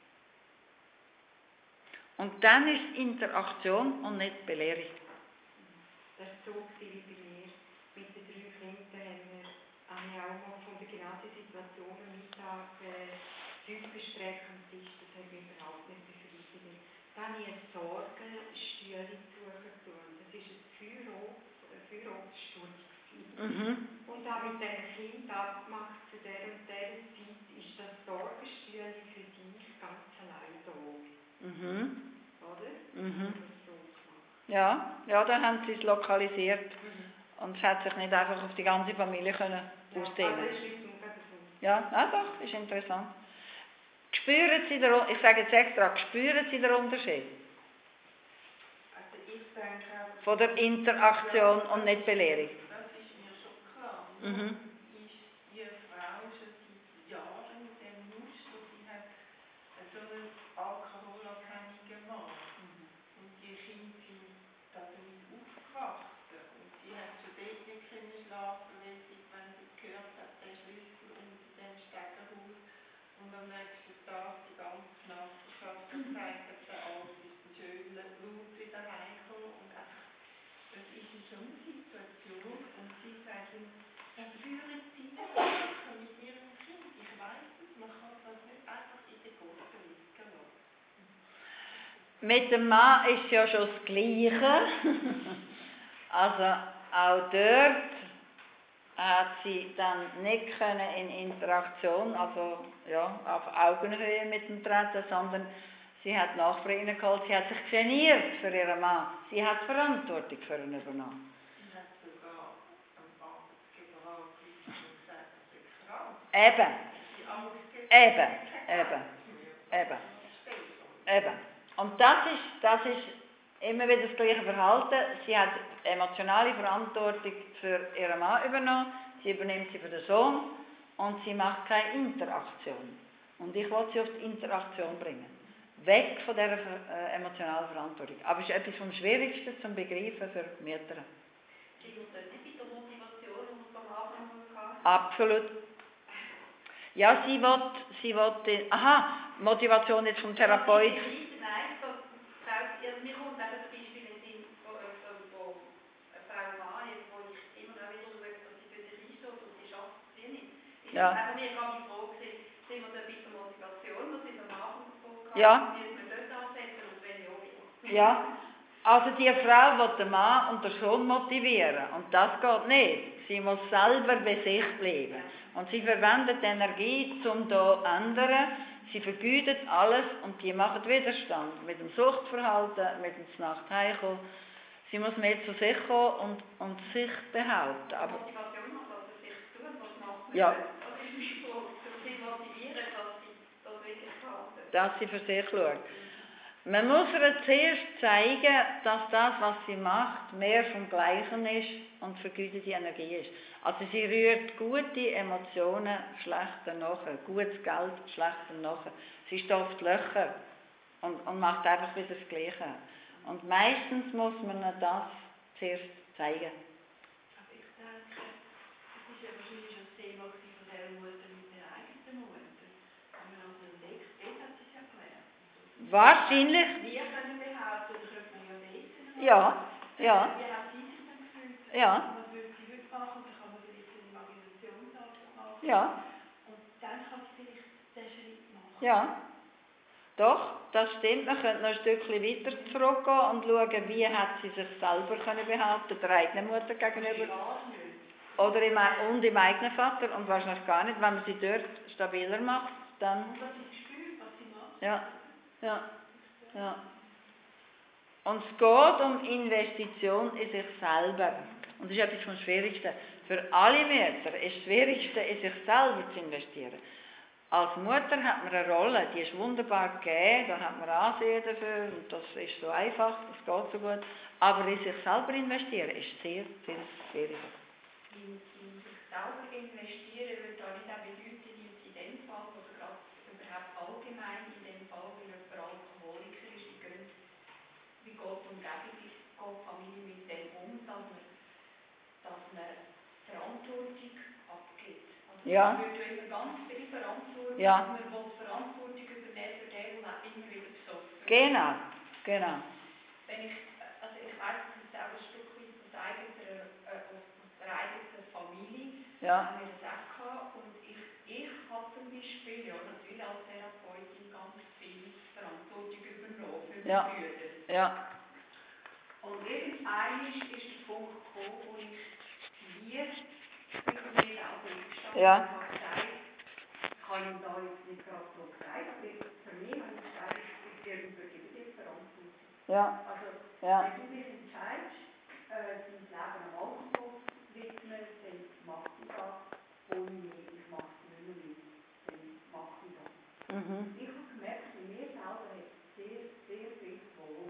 Und dann ist es Interaktion und nicht Belehrung. Das ist so wie bei mir. Mit den 3 Kindern habe ich auch mal von der genannten Situation am Mittag Zeug besprechen am Tisch. Das hat mich überhaupt nicht befriedigt. Dann habe ich eine Sorgenstühle suchen. Das ist ein Feuerobststuhl. Und habe mit diesem Kind abgemacht, zu der und der Zeit ist das Sorgenstühle für dich ganz allein da. Oder? Ja, dann haben sie es lokalisiert. Und es hat sich nicht einfach auf die ganze Familie können ausdehnen. Ja, doch, ist interessant. Spüren Sie ich sage jetzt extra, spüren Sie den Unterschied? Also ich denke, von der Interaktion und nicht Belehrung. Das ist mir schon klar. Die Frau schon seit Jahren mit dem Muster, sie hat so einen alkoholabhängigen Mann. Und die Kinder sind damit aufgewachsen. Und sie hat schon dort nicht können schlafen, wenn sie gehört hat, der Schlüssel unter dem Stegenhaus. Und am nächsten Tag die ganze Nachbarschaft hat gesagt, dass der Abend ist ein schöner Laut wieder heimgekommen. Und einfach, das ist in so einer Situation. Und sie sagen, führen Sie das mit Ihrem Kind. Ich weiss es, man kann das nicht einfach in den Gossen liegen lassen. Mit dem Mann ist es ja schon das Gleiche. Also auch dort hat sie dann nicht können in Interaktion, also ja, auf Augenhöhe mit ihm treten, sondern sie hat Nachbarn reingeholt, sie hat sich geniert für ihren Mann. Sie hat Verantwortung für ihn übernommen. Sie hat sogar Eben. Eben. Und das ist immer wieder das gleiche Verhalten. Sie hat emotionale Verantwortung für ihren Mann übernommen, sie übernimmt sie für den Sohn und sie macht keine Interaktion. Und ich will sie auf die Interaktion bringen. Weg von dieser emotionalen Verantwortung. Aber es ist etwas vom Schwierigsten zum Begreifen für Mütter. Sie muss dort nicht mit der Motivation, die man am Anfang hatte. Absolut. Ja, sie will Motivation jetzt vom Therapeut. Mir kommt auch das Beispiel in den Sinn von einer Frau Mann, wo ich immer auch wieder schaue, dass sie für sich einsteht und sie schafft es nicht. Ja. Also mir kam die Frage, sind wir da bei der Motivation, was sie am Anfang davon hatten, Ja. müssen wir dort ansetzen und wenn ja, wie? Ja. Also die Frau will den Mann und den Sohn motivieren. Und das geht nicht. Sie muss selber bei sich bleiben. Und sie verwendet Energie, um da zu ändern. Sie vergütet alles und die machen Widerstand. Mit dem Suchtverhalten, mit dem Nacht heimkommen. Sie muss mehr zu sich kommen und sich behaupten. Aber Motivation hat also sich zu tun, was macht man? Ja. Das ist meine Frage. Sie motivieren, dass sie das wirklich behalten. dass sie für sich schaut. Man muss ihr zuerst zeigen, dass das, was sie macht, mehr vom Gleichen ist und vergütete Energie ist. Also sie rührt gute Emotionen schlechter nachher, gutes Geld schlechter nachher. Sie stopft Löcher und macht einfach wieder das Gleiche. Und meistens muss man ihr das zuerst zeigen. Aber ich denke, es ist ja wahrscheinlich schon das Thema von dieser Mutter mit der eigenen Mutter. Wenn man also entdeckt, dort hat sie es ja gelernt. Wahrscheinlich. Wir können behaupten, das könnte man ja wissen. Ja. Wie hat sie sich dann gefühlt? Ja. Was würde sie heute machen? Da kann man vielleicht eine Imaginationsarbeit machen. Ja. Und dann kann sie vielleicht den Schritt machen. Ja. Doch, das stimmt. Man könnte noch ein Stückchen weiter zurückgehen und schauen, wie hat sie sich selber behaupten, der eigenen Mutter gegenüber. Oder im eigenen Vater. Und wahrscheinlich gar nicht. Wenn man sie dort stabiler macht, dann... Und dass sie spürt, was sie macht. Ja. Und es geht um Investition in sich selber. Und das ist etwas vom Schwierigsten. Für alle Mütter ist das Schwierigste, in sich selber zu investieren. Als Mutter hat man eine Rolle, die ist wunderbar gegeben, da hat man Ansehen dafür und das ist so einfach, das geht so gut. Aber in sich selber investieren ist sehr viel schwieriger. In sich selber investieren würde da nicht auch bedeuten, in dem Fall, oder gerade überhaupt allgemein, in dem Fall, wenn jemand Alkoholiker ist, wie geht die Umgebung, wie geht die Familie mit dem um, dass man Verantwortung abgibt. Also Ja. man würde ja immer ganz viel Verantwortung, Ja. man will Verantwortung übernehmen für den, der immer wieder besoffen wird. Genau. Wenn ich weiss, das ist auch ein Stück weit aus der eigenen Familie, Ja. haben wir das auch gehabt. Und ich habe zum Beispiel, ja, natürlich als Therapeutin ganz viel Verantwortung übernommen für Ja. die Brüder. Ja. Und irgendwann ist der Punkt gekommen, wo ich mir selber eingestanden Ja. und habe gesagt, ich habe ihm da jetzt nicht gerade so gesagt, aber für mich habe ich gesagt, ich übergebe dir Verantwortung. Ja. Also, Ja. wenn du dich entscheidest, dein Leben am Alkohol zu widmen, dann mach ich das. Ohne mich, ich mache es nicht mehr mit, dann mache ich das. Ich habe gemerkt, bei mir selber hat es sehr, sehr viel gewogen.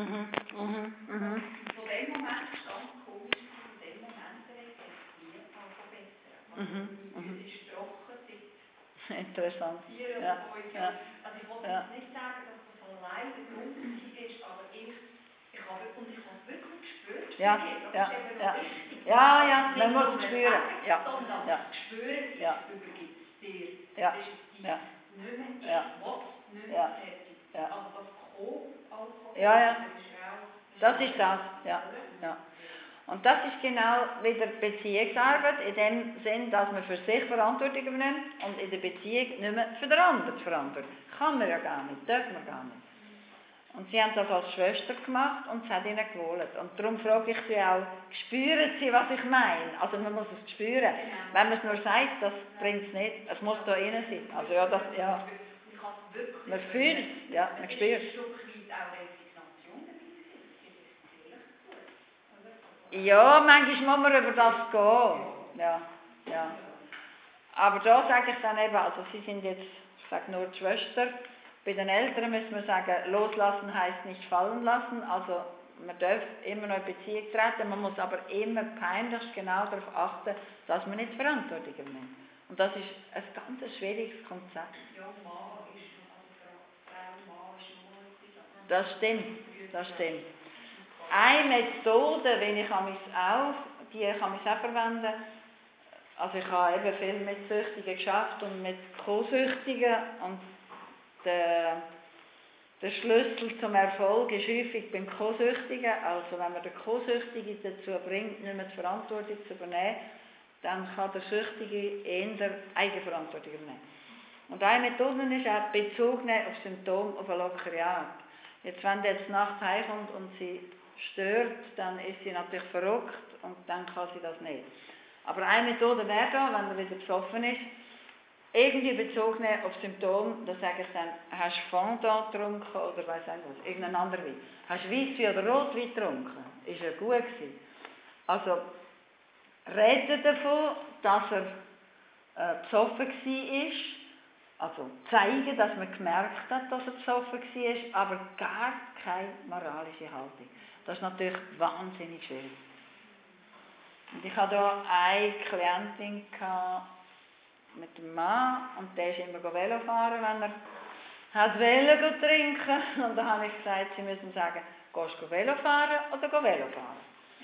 Von dem Moment ist ganz komisch, in dem Moment reflektiert also besser. Also es ist trocken seit Interessant. 4 oder 5 Jahren. Also ich wollte Ja. jetzt nicht sagen, dass das allein der Grund ist, aber ich habe es wirklich gespürt. Ja. Das ist eben noch wichtig. Ja, man muss es spüren. Ja. Sondern Ja. spüren, ich Ja. übergebe es dir. Ja. Das ist die Ja. nicht mehr, ich Ja. will es nicht Ja. mehr fertig. Ja. Also das Co-Alkohol, Ja. das ist auch... Das ist das. Ja. Und das ist genau wieder Beziehungsarbeit, in dem Sinn, dass man für sich Verantwortung übernimmt und in der Beziehung nicht mehr für den anderen verantwortet. Kann man ja gar nicht, darf man gar nicht. Und sie haben das als Schwester gemacht und es hat ihnen gewohnt. Und darum frage ich sie auch, spüren sie, was ich meine? Also man muss es spüren. Wenn man es nur sagt, das bringt es nicht. Es muss da innen sein. Also ja, das, ja. Man fühlt es, ja, man spürt es. Ja, manchmal muss man über das gehen. Ja. Aber da sage ich dann eben, also sie sind jetzt, ich sage nur die Schwester, bei den Eltern müssen wir sagen, loslassen heisst nicht fallen lassen, also man darf immer noch in Beziehung treten, man muss aber immer peinlichst genau darauf achten, dass man nicht Verantwortung übernimmt. Und das ist ein ganz schwieriges Konzept. Ja, Mann ist noch, also Frau, Mann ist noch etwas. Das stimmt, das stimmt. Eine Methode, die ich auch verwenden, also ich habe eben viel mit Süchtigen geschafft und mit Co-Süchtigen und der Schlüssel zum Erfolg ist häufig beim Co-Süchtigen, also wenn man den Co-Süchtigen dazu bringt, nicht mehr die Verantwortung zu übernehmen, dann kann der Süchtige eher Eigenverantwortung übernehmen. Und eine Methode ist auch Bezug nehmen auf Symptome auf eine lockere Art. Jetzt, wenn die jetzt Nacht heimkommt und sie stört, dann ist sie natürlich verrückt und dann kann sie das nicht. Aber eine Methode wäre da, wenn er wieder besoffen ist, irgendwie Bezug nehmen auf Symptome, da sage ich dann, hast du Fanta getrunken oder weiss nicht was, irgendein anderer Wein. Hast du Weisswein oder Rotwein getrunken? Ist ja gut gewesen. Also, rede davon, dass er besoffen war, also zeigen, dass man gemerkt hat, dass er besoffen war, aber gar keine moralische Haltung. Das ist natürlich wahnsinnig schwierig. Und ich hatte hier eine Klientin mit dem Mann und der ist immer Velo fahren, wenn er hat Velo trinken. Und dann habe ich gesagt, sie müssen sagen, gehst du Velo fahren oder Velo fahren?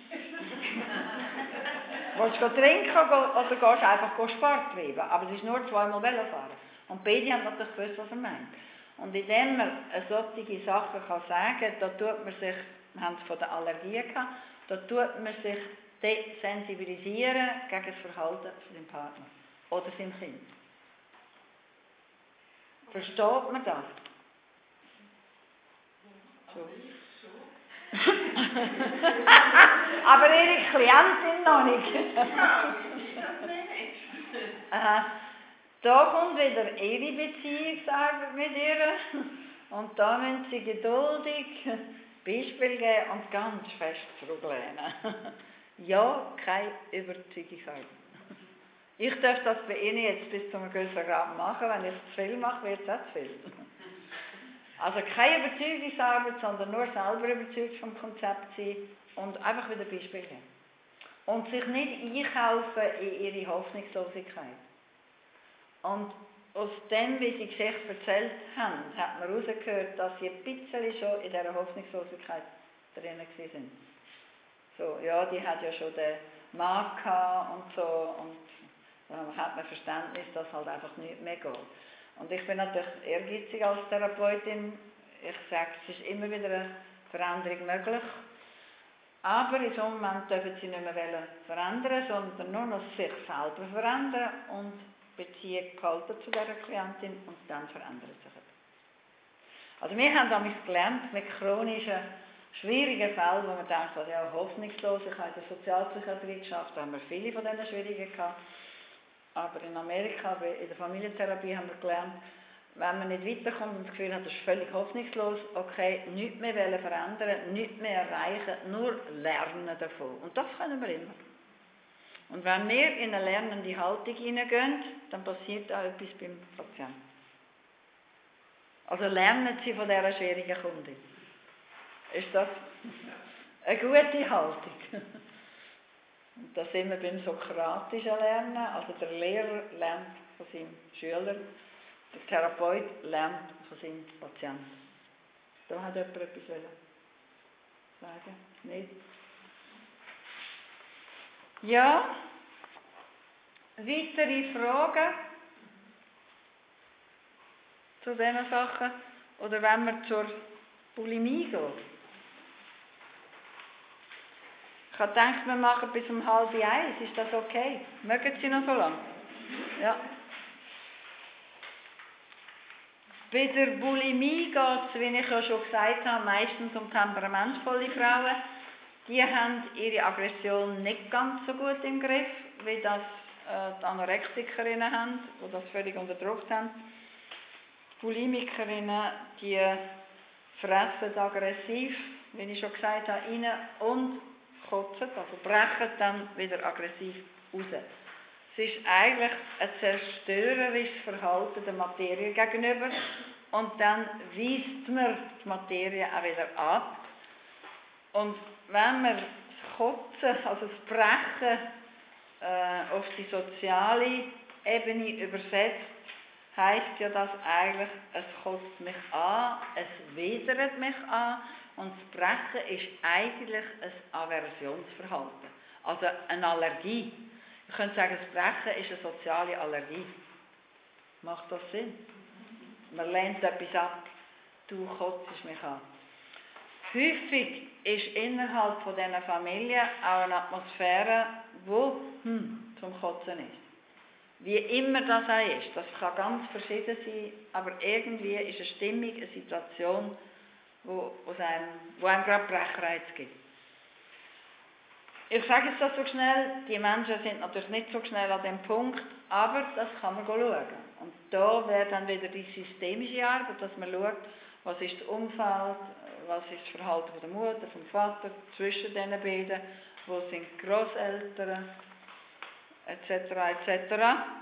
Willst du trinken oder gehst du einfach Sport treiben? Aber es ist nur zweimal Velo fahren. Und beide haben natürlich gewusst, was er meint. Und indem man solche Sachen sagen kann, da tut man sich, wir haben es von der Allergie gehabt, da tut man sich desensibilisieren gegen das Verhalten von dem Partner oder seinem Kind. Versteht man das? So. Aber Ihre Klientin noch nicht. Aha. Da kommt wieder Ihre Beziehungsarbeit mit ihr. Und da müssen Sie geduldig Beispiel geben und ganz fest zurücklehnen. Ja, keine Überzeugungsarbeit. Ich darf das bei Ihnen jetzt bis zu einem gewissen Grad machen. Wenn ich es zu viel mache, wird es auch zu viel. Also keine Überzeugungsarbeit, sondern nur selber überzeugt vom Konzept sein und einfach wieder Beispiel geben. Und sich nicht einkaufen in ihre Hoffnungslosigkeit. Und aus dem, wie sie Geschichte erzählt haben, hat man herausgehört, dass sie ein bisschen schon in dieser Hoffnungslosigkeit drinnen waren. So, ja, die hat ja schon den Mann gehabt und so, und dann hat man Verständnis, dass halt einfach nichts mehr geht. Und ich bin natürlich ehrgeizig als Therapeutin. Ich sage, es ist immer wieder eine Veränderung möglich. Aber in so einem Moment dürfen sie nicht mehr verändern, sondern nur noch sich selber verändern und Beziehung behalten zu dieser Klientin und dann verändert sich etwas. Also wir haben damals gelernt, mit chronischen, schwierigen Fällen, wo man denkt, ja, Hoffnungslosigkeit, in der Sozialpsychiatrie geschafft, da haben wir viele von diesen Schwierigen gehabt. Aber in Amerika, in der Familientherapie, haben wir gelernt, wenn man nicht weiterkommt und das Gefühl hat, das ist völlig hoffnungslos, okay, nichts mehr verändern, nichts mehr erreichen, nur lernen davon. Und das können wir immer. Und wenn wir in eine lernende Haltung hineingehen, dann passiert auch etwas beim Patienten. Also lernen Sie von dieser schwierigen Kundin. Ist das eine gute Haltung? Und da sind wir beim sokratischen Lernen. Also der Lehrer lernt von seinem Schüler, der Therapeut lernt von seinem Patienten. Da hat jemand etwas sagen? Nicht? Ja, weitere Fragen zu diesen Sachen? Oder wenn wir zur Bulimie gehen? Ich habe gedacht, wir machen bis um 12:30. Ist das okay? Mögen Sie noch so lange? Ja. Bei der Bulimie geht es, wie ich ja schon gesagt habe, meistens um temperamentvolle Frauen. Die haben ihre Aggression nicht ganz so gut im Griff, wie das die Anorektikerinnen haben, die das völlig unterdrückt haben. Die Bulimikerinnen, die fressen aggressiv, wie ich schon gesagt habe, rein und kotzen, also brechen dann wieder aggressiv raus. Es ist eigentlich ein zerstörerisches Verhalten der Materie gegenüber und dann weist man die Materie auch wieder ab. Und wenn man das Kotzen, also das Brechen auf die soziale Ebene übersetzt, heisst ja das eigentlich, es kotzt mich an, es widert mich an und das Brechen ist eigentlich ein Aversionsverhalten, also eine Allergie. Ich könnte sagen, das Brechen ist eine soziale Allergie. Macht das Sinn? Man lehnt etwas ab, du kotzt mich an. Häufig ist innerhalb von dieser Familie auch eine Atmosphäre, die zum Kotzen ist. Wie immer das auch ist, das kann ganz verschieden sein, aber irgendwie ist eine Stimmung, eine Situation, wo einem gerade Brechreiz gibt. Ich sage jetzt das so schnell, die Menschen sind natürlich nicht so schnell an dem Punkt, aber das kann man schauen. Und da wäre dann wieder die systemische Arbeit, dass man schaut, was ist das Umfeld, was ist das Verhalten von der Mutter, vom Vater, zwischen diesen beiden, wo sind die Grosseltern, etc. etc.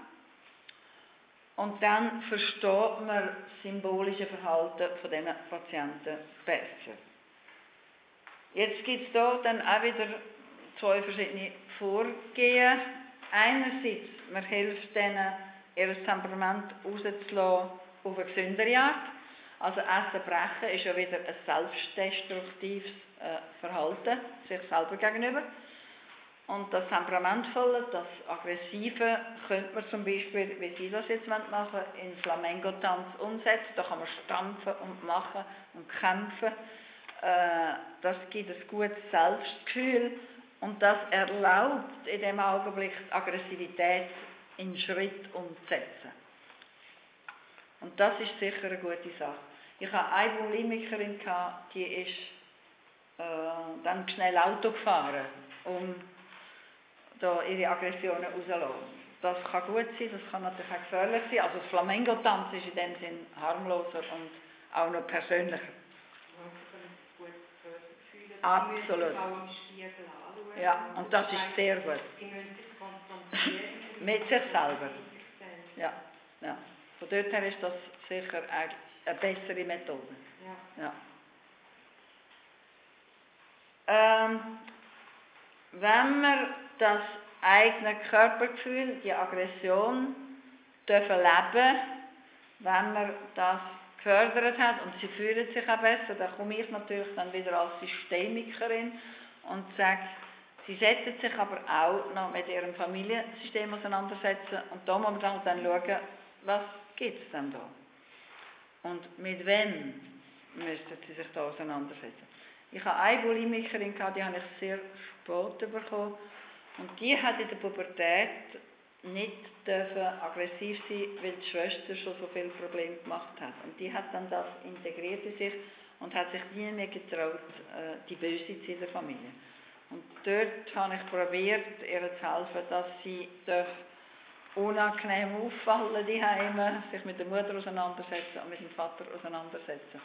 Und dann versteht man das symbolische Verhalten von diesen Patienten besser. Jetzt gibt es hier dann auch wieder zwei verschiedene Vorgehen. Einerseits, man hilft denen, ihr Temperament rauszulassen auf eine gesündere Art. Also Essen brechen ist ja wieder ein selbstdestruktives Verhalten sich selber gegenüber. Und das Temperamentvolle, das Aggressive, könnte man zum Beispiel, wie Sie das jetzt machen wollen, in Flamengo-Tanz umsetzen. Da kann man stampfen und machen und kämpfen. Das gibt ein gutes Selbstgefühl und das erlaubt in dem Augenblick die Aggressivität in Schritt umzusetzen. Und das ist sicher eine gute Sache. Ich hatte eine Bulimikerin, die ist dann schnell Auto gefahren, um da ihre Aggressionen rauszulassen. Das kann gut sein, das kann natürlich auch gefährlich sein. Also das Flamengo-Tanz ist in dem Sinn harmloser und auch noch persönlicher. Absolut. Ja, und das ist sehr gut. Mit sich selber. Ja, ja. Von dort her ist das sicher eine bessere Methode. Ja. Wenn wir das eigene Körpergefühl, die Aggression, dürfen leben, wenn man das gefördert hat und sie fühlen sich auch besser, dann komme ich natürlich dann wieder als Systemikerin und sage, sie setzen sich aber auch noch mit ihrem Familiensystem auseinandersetzen und da muss man dann schauen, was gibt es denn da? Und mit wem müssten sie sich da auseinandersetzen? Ich habe eine Bulimikerin, die habe ich sehr spät bekommen und die hat in der Pubertät nicht aggressiv sein, weil die Schwester schon so viele Probleme gemacht hat. Und die hat dann das integriert in sich und hat sich nie mehr getraut, die Böse zu in der Familie. Und dort habe ich probiert, ihr zu helfen, dass sie durch unangenehm auffallen, die Heime, sich mit der Mutter auseinandersetzen und mit dem Vater auseinandersetzen.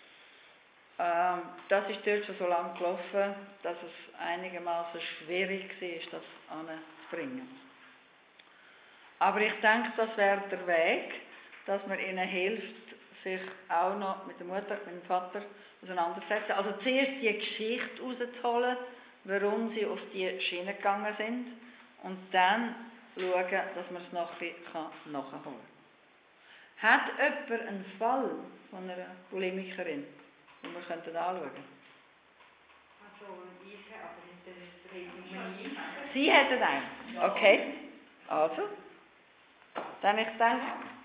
Das ist dort schon so lange gelaufen, dass es einigermaßen schwierig war, das anzubringen. Aber ich denke, das wäre der Weg, dass man ihnen hilft, sich auch noch mit der Mutter, mit dem Vater auseinandersetzen. Also zuerst die Geschichte rauszuholen, warum sie auf die Schiene gegangen sind und dann schauen, dass man es noch ein bisschen nachholen kann. Hat jemand einen Fall von einer Bulimikerin, den wir anschauen könnten? Also ich, aber das reden wir nicht. Sie hätten einen? Okay. Also. Dann ich denke,